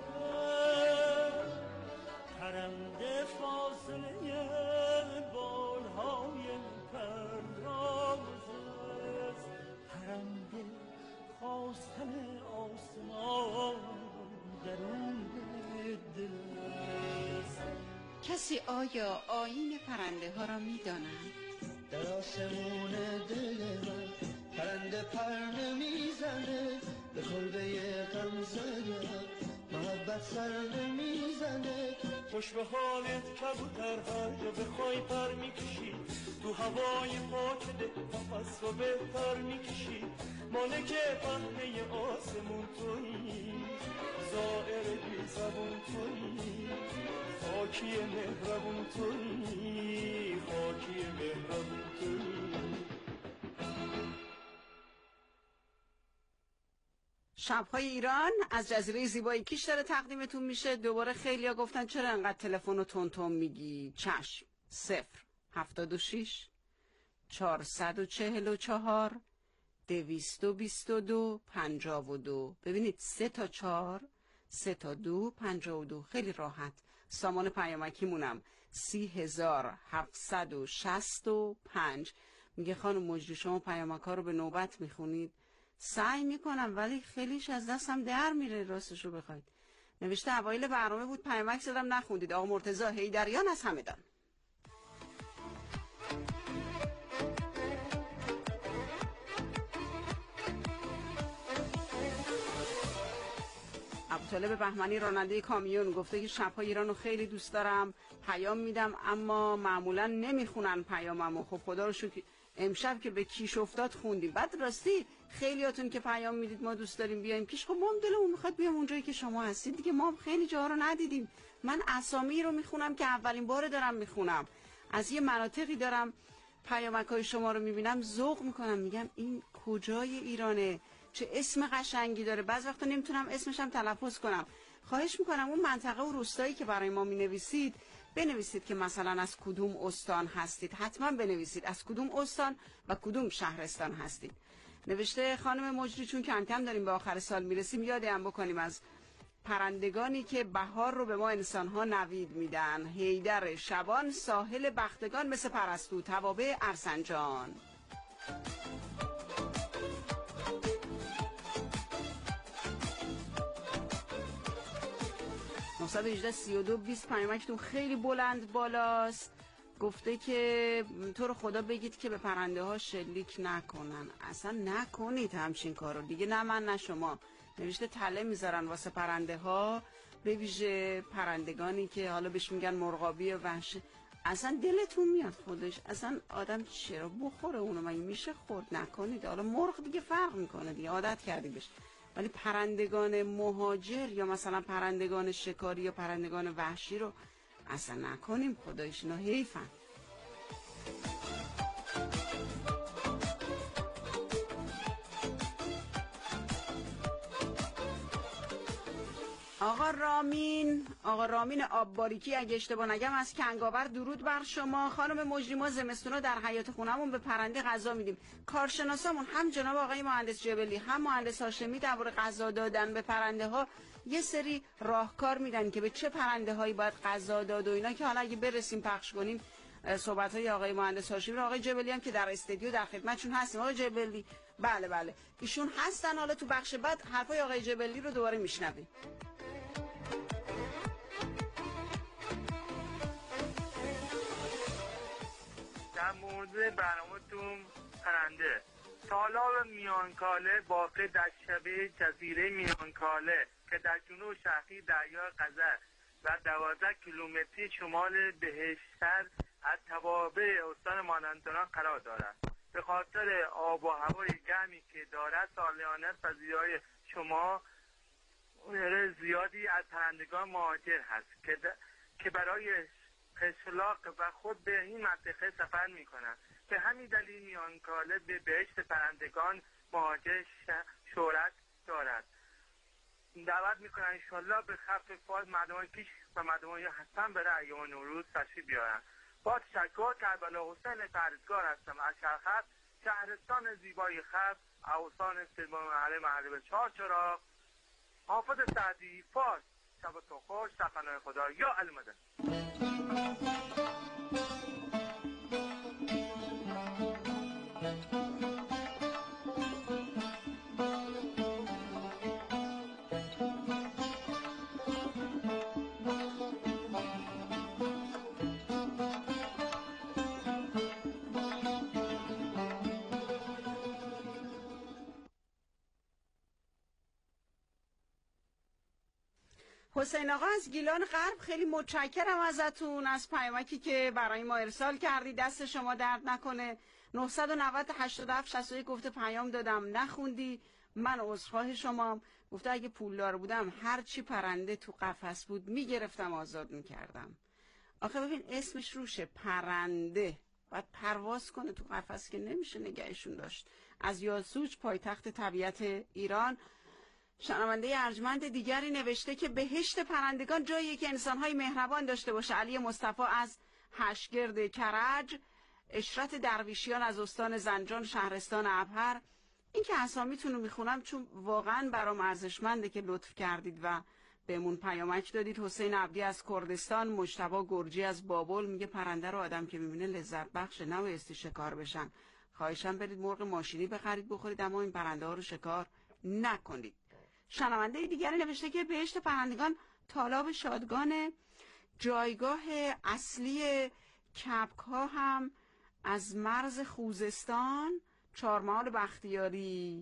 پرنده فاصله بالهای پرواز است، پرنده خواستن آسمان درون دل است. کسی آیا آیین پرنده ها را میداند؟ در آسمون دل من پرنده پر نمیزنه، به کلبه غمزنه محبت سر نمیزنه. خوش به حالت کبوتر، هر جا بخوای پر میکشی، تو هوای پاک ده نفس رو بهتر میکشی. مالک پهنه آسمون تویی، زائر بی زبون تویی، خاکی مهربون تویی، خاکی مهربون تویی. شب‌های ایران از جزیره زیبای کیش داره تقدیمتون میشه. دوباره خیلیا گفتن چرا انقدر تلفن رو تون تون میگی؟ چشم. صفر هفتاد و شش چهارصد و چهل و چهار دویست و بیست و دو پنجاه و دو. ببینید سه تا چهار، سه تا دو، پنجاه و دو. خیلی راحت. سامان پیامکیمونم سی هزار هفتصد و شصت و پنج. میگه خانم مجری شما پیامک ها رو به نوبت میخونید؟ سعی میکنم ولی خیلیش از دستم در میره راستش رو بخواید. نوشته اوایل برنامه بود پیامک زدم نخوندید. آقا مرتضی حیدریان از همدان. طالب بهمنی راننده کامیون گفته که شب‌های ایران رو خیلی دوست دارم، پیام میدم اما معمولا نمیخونن پیاممو. خب خدا رو شکر امشب که به کیش افتاد خوندیم. بعد راستی خیلیاتون که پیام میدید ما دوست داریم بیایم کیش، خب ما هم دلمون میخواد بیام اونجایی که شما هستید دیگه. ما هم خیلی جاها رو ندیدیم. من اسامی رو میخونم که اولین بار دارم میخونم، از یه مناطقی دارم پیامک‌های شما رو میبینم ذوق میکنم، میگم این کجای ایرانه، چه اسم قشنگی داره. بعض وقتا نمیتونم اسمش هم تلفظ کنم. خواهش میکنم اون منطقه و روستایی که برای ما مینویسید بنویسید که مثلا از کدوم استان هستید، حتما بنویسید از کدوم استان و کدوم شهرستان هستید. نوشته خانم مجری چون کم کم داریم به آخر سال میرسیم یادم بکنیم از پرندگانی که بهار رو به ما انسان‌ها نوید میدن. حیدر شبان، ساحل بختگان مثل پرستو، توابع ارسنجان. نه یک هشت سی و دو بیست پیامکتون خیلی بلند بالاست. گفته که تو رو خدا بگید که به پرنده ها شلیک نکنن. اصلا نکنید همچین کارو دیگه، نه من نه شما. نوشته تله میذارن واسه پرنده ها، به ویژه پرندگانی که حالا بهش میگن مرغابی وحشی. اصلا دلتون میاد خودش، اصلا آدم چرا بخوره اونو، مگه میشه خورد؟ نکنید. حالا مرغ دیگه فرق میکنه دیگه، عادت کردی بهش، ولی پرندگان مهاجر یا مثلا پرندگان شکاری یا پرندگان وحشی رو اصلا نکنیم خدایش، اینا حیفن. آقا رامین آقا رامین آبباریکی اگه اشتباه نگم از کنگاور، درود بر شما. خانم مجری ما زمستونا در حیاط خونمون به پرنده غذا میدیم. کارشناسامون هم جناب آقای مهندس جبلی هم مهندس هاشمی درباره غذا دادن به پرنده ها یه سری راهکار میدن که به چه پرنده هایی باید غذا داد و اینا، که حالا اگه برسیم پخش کنیم صحبت های آقای مهندس هاشمی. آقای جبلی هم که در استودیو در خدمتشون هستیم. آقای جبلی بله بله ایشون هستن. حالا تو بخش بعد حرفای آقای جبلی رو دوباره میشنویم. در مورد برنامه‌تون پرنده، تالاب میانکاله واقع در شبه جزیره میانکاله که در جنوب شرقی دریای قزل و دوازده کیلومتری شمال بهشتر از توابع استان مازندران قرار دارد. به خاطر آب و هوای گرمی که دارد سالیانه پذیرای شما زیادی از پرندگان مهاجر هست که که برای قشلاق و خود به این منطقه سفر می کنند. به همین دلیل میانکاله به بهشت پرندگان مهاجر شهرت دارد. دعوت می کنند انشالله به خفت فاز مردمان کیش و مردمان حسن برای ایام نوروز تشریف بیارند. با تشکر، کربلا حسین پرهیزگار هستم از شرخط، شهرستان زیبای خف، اوسان سلمان محله محله چهار چراغ. حافظ سعدی، فارس. شبتون خوش، سخنهای خدا یا المدن. حسین آقا از گیلان غرب خیلی متشکرم ازتون از پیامکی که برای ما ارسال کردی. دست شما درد نکنه. نه نه نه هشت هفت شصت و یک گفته پیام دادم نخوندی، من عذرخواه شما. گفته اگه پولدار بودم هر چی پرنده تو قفس بود میگرفتم آزاد میکردم. آخه ببین اسمش روشه، پرنده باید پرواز کنه، تو قفس که نمیشه نگهشون داشت. از یاسوج پایتخت طبیعت ایران شنونده ارجمند دیگری نوشته که بهشت پرندگان جایی که انسان‌های مهربان داشته باشه. علی مصطفی از هشگرد کرج، اشرت درویشیان از استان زنجان شهرستان ابهر. این که اسامیتون رو میخونم چون واقعا برام ارزشمنده که لطف کردید و بهمون پیامک دادید. حسین عبدی از کردستان، مجتبی گرجی از بابل میگه پرنده رو آدم که میبینه لذت بخشه، نبایستی شکار بشن. خواهشاً برید مرغ ماشینی بخرید بخورید اما این پرنده ها رو شکار نکنید. شنونده دیگری نوشته که بهشت پرندگان تالاب شادگان، جایگاه اصلی کپک ها هم از مرز خوزستان، چهارمحال بختیاری.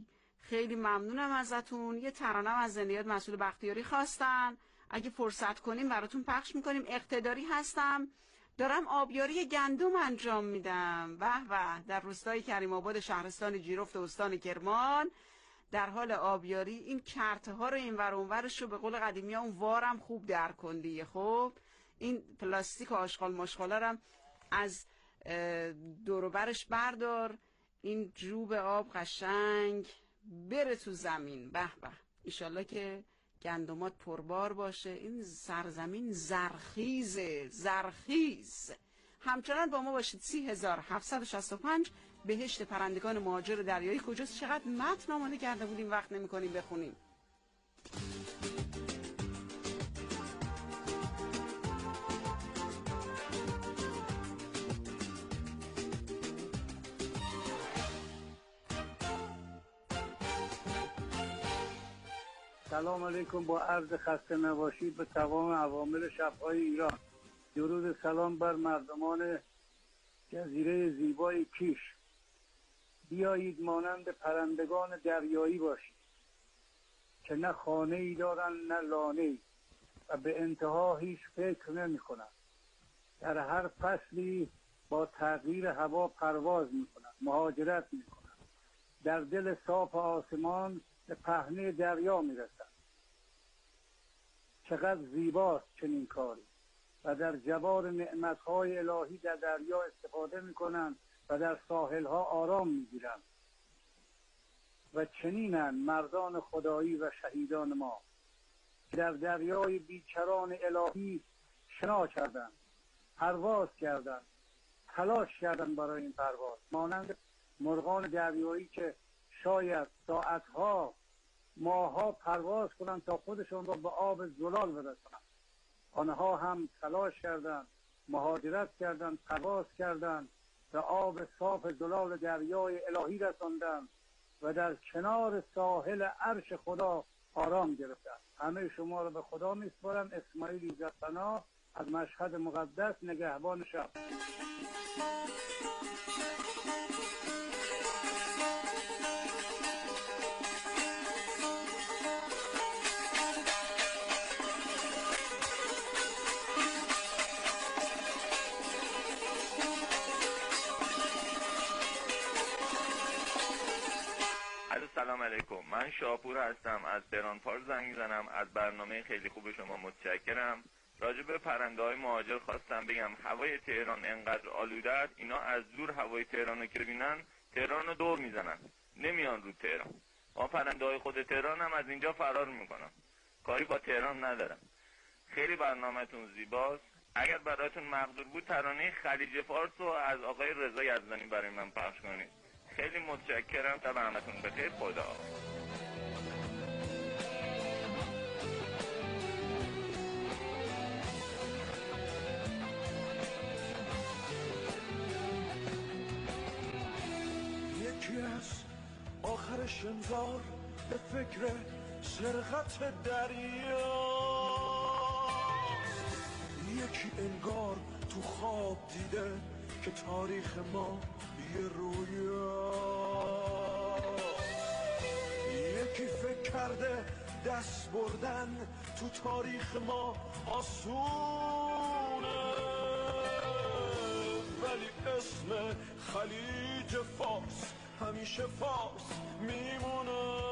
خیلی ممنونم ازتون. یه ترانه از زندیات مسئول بختیاری خواستن، اگه فرصت کنیم براتون پخش میکنیم. اقتداری هستم، دارم آبیاری گندم انجام میدم. به به، در روستای کریم آباد شهرستان جیرفت استان کرمان در حال آبیاری. این کرته ها رو این ور اون ورش رو به قول قدیمی ها اون وارم خوب در کن دیگه. خب این پلاستیک و آشغال ماشغالا رو از دور و برش بردار، این جوب آب قشنگ بره تو زمین. به به، ایشالله که گندمات پربار باشه. این سرزمین زرخیزه، زرخیز. همچنان با ما باشید. سی هزار هفتصد و شصت و پنج بهشت پرندگان مهاجر دریایی کجاست؟ چقدر متن آماده کرده بودیم وقت نمی کنیم بخونیم. سلام علیکم، با عرض خسته نباشید به تمام عوامل شب‌های ایران. درود سلام بر مردمان جزیره زیبای کیش. بیایید مانند پرندگان دریایی باشید که نه خانه ای دارن نه لانه ای و به انتها هیچ فکر نمی کنن. در هر فصلی با تغییر هوا پرواز می کنن، مهاجرت می کنن. در دل صاف آسمان به پهنه دریا می رسن. چقدر زیباست چنین کاری و در جبار نعمتهای الهی در دریا استفاده می کنن و در ساحلها آرام می گیرن. و چنینن مردان خدایی و شهیدان ما که در دریای بیکران الهی شنا کردند، پرواز کردند، تلاش کردند برای این پرواز، مانند مرغان دریایی که شاید ساعتها ماها پرواز کنند تا خودشون را به آب زلال برسونند. آنها هم تلاش کردند، مهاجرت کردند، پرواز کردند، به آب صاف زلال دریای الهی رساندند و در کنار ساحل عرش خدا آرام گرفتند. همه شما را به خدا میسپارم. اسماعیل ایزدپناه از مشهد مقدس، نگهبان شب. سلام علیکم، من شاپور هستم، از تهران پارک زنگ میزنم. از برنامه خیلی خوب شما متشکرم. راجع به پرنده های مهاجر خواستم بگم هوای تهران انقدر آلوده است، اینا از دور هوای تهران رو که ببینن تهران رو دور میزنن، نمیان رو تهران. ما پرنده های خود تهران هم از اینجا فرار میکنن، کاری با تهران ندارم. خیلی برنامه‌تون زیباست. اگر براتون مقدور بود ترانه خلیج فارس رو از آقای رضا یزدانی برای من پخش کنید. خیلی متشکرم. تا برنامه‌تون بخیر. خدا. یکی از آخر شنزار به فکر سرقت دریا، یکی انگار تو خواب دیده که تاریخ ما یه رویا، یکی فکر کرده دست بردن تو تاریخ ما آسونه، ولی اسم خلیج فارس همیشه فارس میمونه.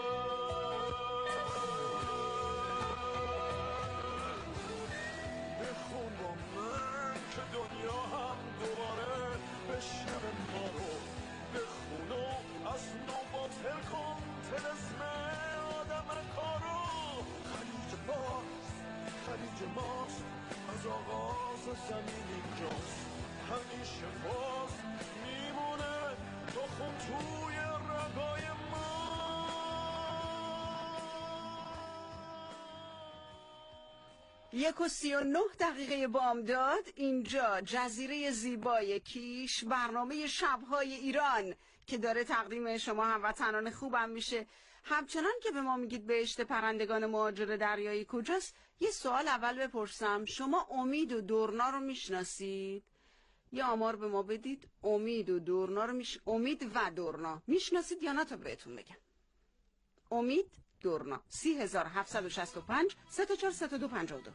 بخون با من که دنیا هم دوباره به شب ما رو بخون و از نو باطل کن طلسم آدم کارو. خلیج فارس خلیج ماست، از آغاز زمین اینجاست، همیشه فارس میمونه، تخم توی رگای ما. یک و سی و نه دقیقه بامداد، اینجا جزیره زیبای کیش، برنامه شبهای ایران که داره تقدیم شما هموطنان خوبم میشه. همچنان که به ما میگید بهشت پرندگان مهاجر دریایی کجاست، یه سوال اول بپرسم. شما امید و دورنا رو میشناسید؟ یه آمار به ما بدید. امید و دورنا رو میش... امید و دورنا میشناسید یا نه تا بهتون بگم؟ امید دورنا. سی هزار هفتصد و شصت و پنج سه تا چهار سه تا دو پنجاه و دو.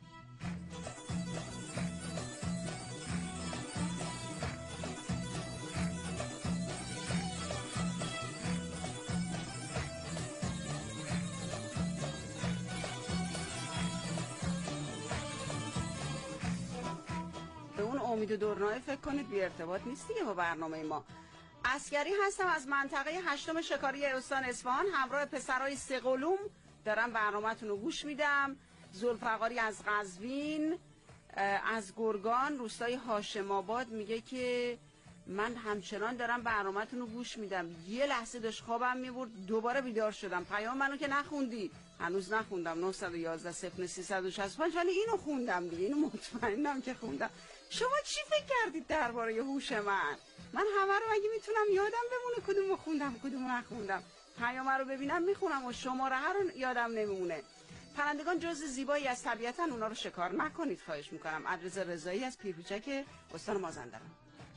به اون امید دورنای فکر کنید بی ارتباط نیست دیگه با برنامه ما. عسکری هستم از منطقه هشتم شکاری استان اصفهان، همراه پسرای سقلوم دارم برنامه‌تون رو گوش میدم. ذوالفقاری از قزوین، از گرگان روستای هاشم آباد میگه که من همچنان دارم برنامه‌تون رو گوش میدم، یه لحظه داشت خوابم میبرد دوباره بیدار شدم. پیام منو که نخوندی، هنوز نخوندم. نه یک یک صفر سیصد و شصت و پنج ولی اینو خوندم دیگه، اینو مطمئنم که خوندم. شما چی فکر کردید درباره هوش من؟ من همه رو اگه میتونم یادم بمونه کدومو خوندم کدومو نخوندم. پیام رو ببینم میخونم و شماره رو یادم نمیمونه. پرندگان جزء زیبایی از طبیعتن، اونا رو شکار نکنید خواهش میکنم. علیرضا رضایی از پیرپیچک استان مازندران.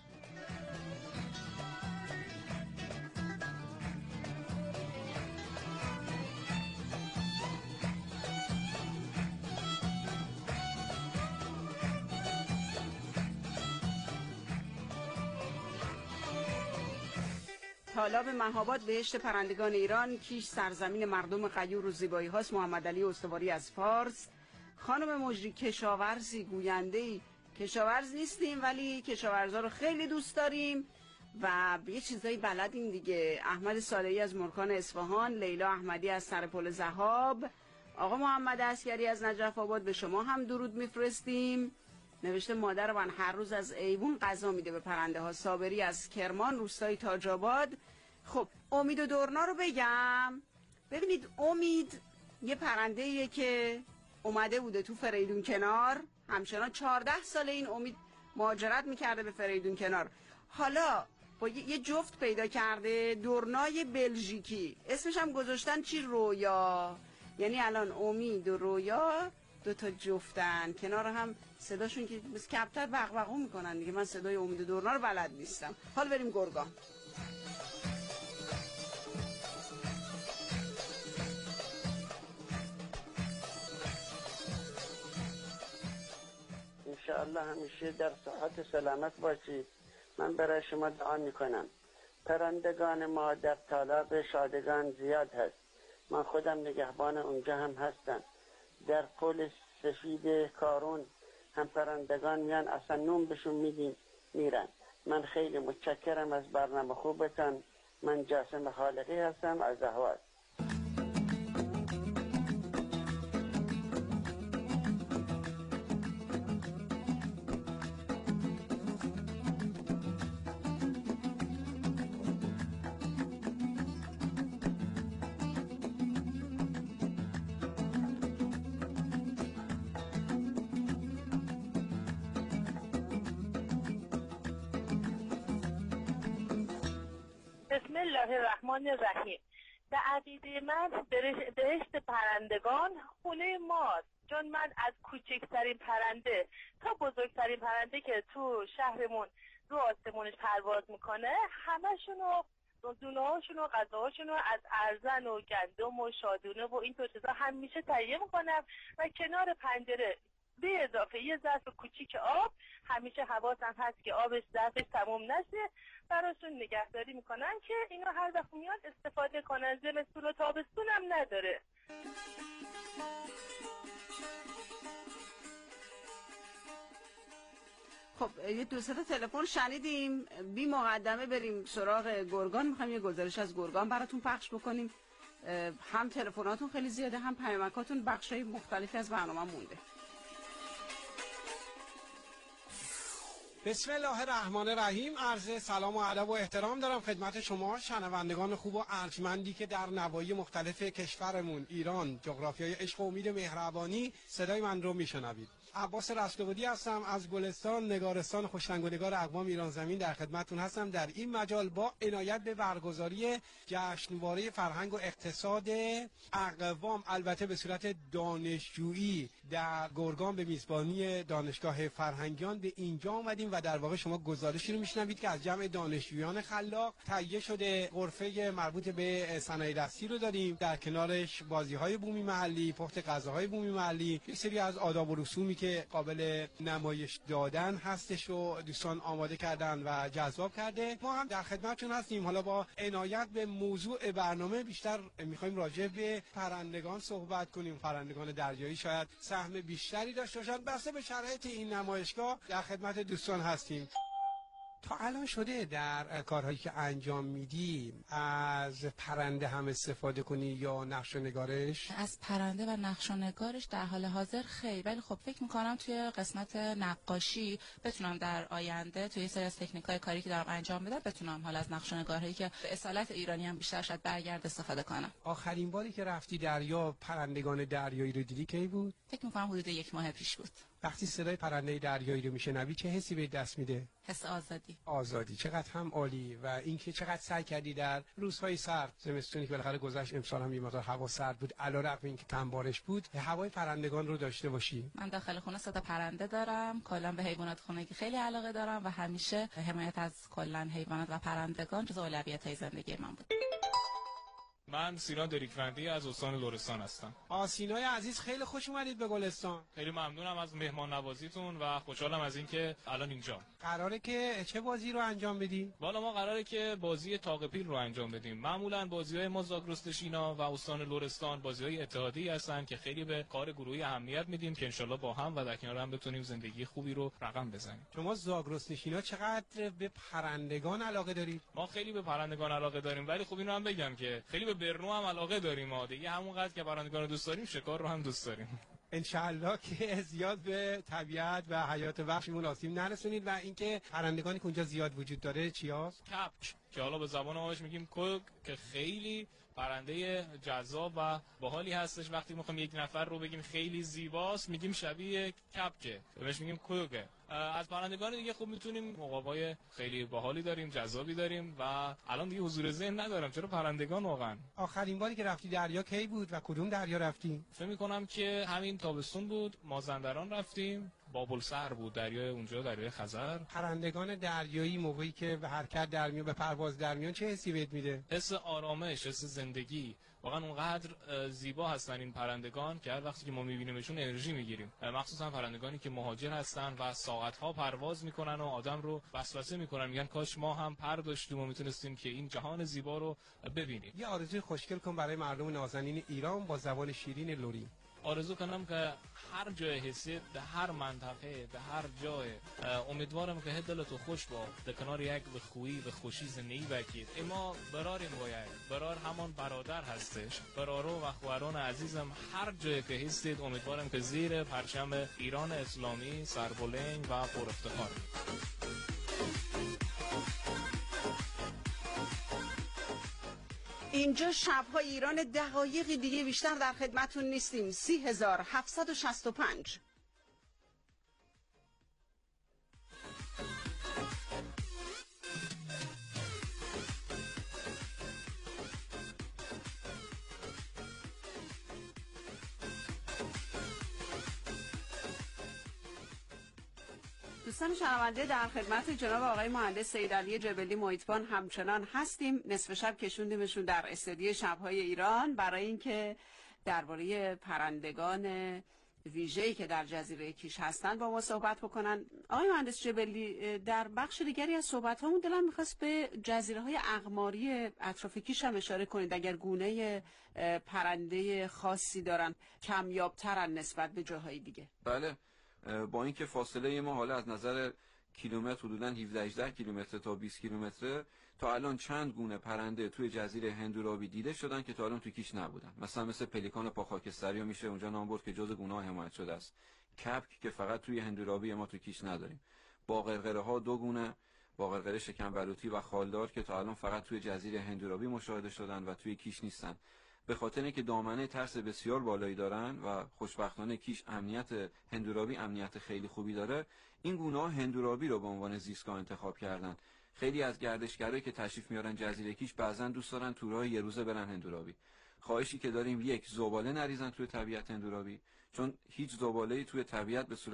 طالاب مهاباد بهشت پرندگان ایران، کیش سرزمین مردم غیور و زیبایی هاست. محمد علی استواری از فارس. خانم مجری کشاورزی گوینده‌ای، کشاورز نیستیم ولی کشاورزا رو خیلی دوست داریم و به یه چیزایی بلدیم دیگه. احمد صالحی از مرکان اصفهان، لیلا احمدی از سرپل ذهاب، آقا محمد عسکری از نجف آباد به شما هم درود میفرستیم. نوشته مادر من هر روز از ایوون غذا میده به پرنده ها. صابری از کرمان روستای تاج آباد. خب امید و دورنا رو بگم. ببینید امید یه پرنده‌ایه که اومده بوده تو فریدون کنار، همچنان چهارده سال این امید مهاجرت میکرده به فریدون کنار. حالا با یه جفت پیدا کرده، دورنای بلژیکی، اسمش هم گذاشتن چی؟ رویا. یعنی الان امید و رویا دو تا جفتن کنار هم، صداشون که مثل کبتر بغبغو میکنن دیگه. من صدای امید و دورنا رو بلد نیستم. حالا بریم گرگان. انشاءالله همیشه در صحت سلامت باشید. من برای شما دعا میکنم. پرندگان ما در طالاب شادگان زیاد هست. من خودم نگهبان اونجا هم هستم. در پل سفید کارون هم پرندگان میان، اصلا نوم بهشون میدیم میرن. من خیلی متشکرم از برنامه خوبتان. من جاسم خالقی هستم از اهواز. بسم الله الرحمن الرحیم. به عقیده من بهشت پرندگان خونه ماست، چون من از کوچکترین پرنده تا بزرگترین پرنده که تو شهرمون رو آسمونش پرواز میکنه همشونو دونه هاشون و غذاهاشون از ارزن و گندم و شادونه و این طور چیزا همیشه تهیه میکنم و کنار پنجره به اضافه یه ظرف کوچیک آب همیشه حواسم هست که آبش ظرفش تموم نشه، براشون نگهداری میکنن که اینا هر وقت میان استفاده کنن. زمستون و تابستون هم نداره. خب یه دو سه تا تلفن شنیدیم، بی مقدمه بریم سراغ گرگان. میخوایم یه گزارش از گرگان براتون پخش بکنیم. هم تلفناتون خیلی زیاده، هم پیامکاتون بخشای مختلفی از برنامه مونده. بسم الله الرحمن الرحیم. عرض سلام و ادب و احترام دارم خدمت شما شنوندگان خوب و ارجمندی که در نواحی مختلف کشورمون ایران، جغرافیای عشق و امید مهربانی صدای من رو میشنوید. عباس رستگاری هستم از گلستان، نگارستان خوشرنگ و نگار اقوام ایران زمین در خدمتتون هستم. در این مجال با عنایت به برگزاری جشنواره فرهنگ و اقتصاد اقوام، البته به صورت دانشجویی در گرگان به میزبانی دانشگاه فرهنگیان به اینجا آمدیم و در واقع شما گزارشی رو میشنوید که از جمع دانشجویان خلاق تهیه شده. غرفه مربوط به صنایع دستی رو داریم، در کنارش بازی‌های بومی محلی، پخت غذاهای بومی محلی، یک سری از آداب و رسومی که قابل نمایش دادن هستش و دوستان آماده کردن و جذاب کرده. ما هم در خدمتتون هستیم. حالا با عنایت به موضوع برنامه بیشتر می‌خوایم راجع به پرندگان صحبت کنیم. پرندگان دریایی شاید سهم بیشتری داشته باشن. بسته به شرایط این نمایشگاه در خدمت دوستان هستیم. تا الان شده در کارهایی که انجام میدی از پرنده هم استفاده کنی یا نقش و نگارش؟ از پرنده و نقش و نگارش در حال حاضر خیلی، ولی خب فکر میکنم توی قسمت نقاشی بتونم در آینده توی سری از تکنیک‌های کاری که دارم انجام میدم بتونم حالا از نقش و نگارهایی که به اصالت ایرانی هم بیشتر شاید برگرد استفاده کنم. آخرین باری که رفتی دریا پرندگان دریایی رو دیدی کی بود؟ فکر میکنم حدود یک ماه پیش بود. وقتی صدای پرنده دریایی رو میشنوی چه حسی به دست میده؟ حس آزادی. آزادی چقدر هم عالی. و اینکه چقدر سعی کردی در روزهای سرد، زمستونی که بالاخره گذشت، امسال هم یه مقدار هوا سرد بود، علیرغم اینکه کم بارش بود، هوای پرندگان رو داشته باشی. من داخل خونه صدا پرنده دارم، کلا به حیوانات خونگی خیلی علاقه دارم و همیشه حمایت از کلا حیوانات و پرندگان جزو اولویت‌های زندگی من بود. من سینا دریکفندی از استان لرستان هستم. آسینای عزیز خیلی خوش اومدید به گلستان. خیلی ممنونم از مهمان نوازیتون و خوشحالم از اینکه الان اینجا. قراره که چه بازی رو انجام بدی؟ والا ما قراره که بازی تاق پیل رو انجام بدیم. معمولا بازی‌های ما زاگرستشینا و استان لرستان بازی‌های اتحادی هستن که خیلی به کار گروهی اهمیت میدیم که انشالله با هم و در کنار هم بتونیم زندگی خوبی رو رقم بزنیم. شما زاگرستشینا چقدر به پرندگان علاقه دارید؟ ما خیلی به پرندگان علاقه داریم، ولی خب اینو هم بگم که خیلی به برنو هم علاقه داریم. ما دیگه همونقدر که پرندگان رو دوست داریم شکار رو هم دوست داریم. انشالله که زیاد به طبیعت و حیات وحشمون آسیب نرسونید. و اینکه پرندگانی که اونجا زیاد وجود داره چی هست؟ کپک که حالا به زبان ما بهش میگیم کوک، که خیلی پرنده جذاب و باحالی هستش. وقتی میخوایم یک نفر رو بگیم خیلی زیباست میگیم شبیه کپکه، بهش میگیم کوکه. از پرندگان دیگه خوب میتونیم عقابای خیلی باحالی داریم، جذابی داریم و الان دیگه حضور ذهن ندارم چرا پرندگان واقعا. آخرین باری که رفتی دریا کی بود و کدوم دریا رفتی؟ فکر میکنم که همین تابستون بود، مازندران رفتیم، بابلسر بود دریای اونجا، دریای خزر. پرندگان دریایی موقعی که به حرکت در میان، به پرواز در میان، چه حسی بهت میده؟ حس آرامش، حس زندگی. واقعا اونقدر زیبا هستن این پرندگان که هر وقتی که ما میبینیمشون انرژی میگیریم. مخصوصا پرندگانی که مهاجر هستن و ساعت‌ها پرواز میکنن و آدم رو وسوسه میکنن، میگن کاش ما هم پر داشتیم و میتونستیم که این جهان زیبا رو ببینیم. یه آرزوی خوشگل کن برای مردم نازنین ایران با زبان شیرین لری. آرزو کنم که هر جای هستید، در هر منطقه، در هر جای، امیدوارم که دلتو خوش با در کنار یک بخویی و خوشی زندگی بکید. اما براریم باید برار همان برادر هستش. برارو و خواران عزیزم هر جای که هستید امیدوارم که زیر پرچم ایران اسلامی سربلند و پر افتخار. اینجا شب‌های ایران دقایقی دیگه بیشتر در خدمتون نیستیم. سی هزار هفتصد و شصت و پنج. دوستان شنونده، در خدمت جناب آقای مهندس سیدعلی جبلی محیطبان همچنان هستیم. نصف شب کشوندیمشون در استودیو شب‌های ایران برای اینکه درباره پرندگان ویژه‌ای که در جزیره کیش هستن با ما صحبت بکنن. آقای مهندس جبلی، در بخش دیگری از صحبت‌هامون دلم می‌خواست به جزیره‌های اقماری اطراف کیش هم اشاره کنید. اگر گونه پرنده خاصی دارن کمیاب‌ترن نسبت به جاهای دیگه. بله، با اینکه فاصله ما حالا از نظر کیلومتر حدوداً هفده هجده کیلومتر تا بیست کیلومتر، تا الان چند گونه پرنده توی جزیره هندورابی دیده شدن که تا الان توی کیش نبودن. مثلا مثل پلیکان پا خاکستری میشه اونجا نام برد که جزء گونه‌ها حمایت شده است. کپک که فقط توی هندورابی ما توی کیش نداریم. باقرقره ها دو گونه، باقرقره شکم بلوطی و خالدار که تا الان فقط توی جزیره هندورابی مشاهده شدن و توی کیش نیستن. به خاطر اینکه دامنه ترس بسیار بالایی دارن و خوشبختانه کیش امنیت هندورابی امنیت خیلی خوبی داره، این گونه‌ها هندورابی رو به عنوان زیستگاه انتخاب کردن. خیلی از گردشگرایی که تشریف میارن جزیره کیش بعضن دوست دارن تورهای یه روزه برن هندورابی. خواهشی که داریم یک، زباله نریزن توی طبیعت هندورابی، چون هیچ زباله‌ای توی طبیعت به صورت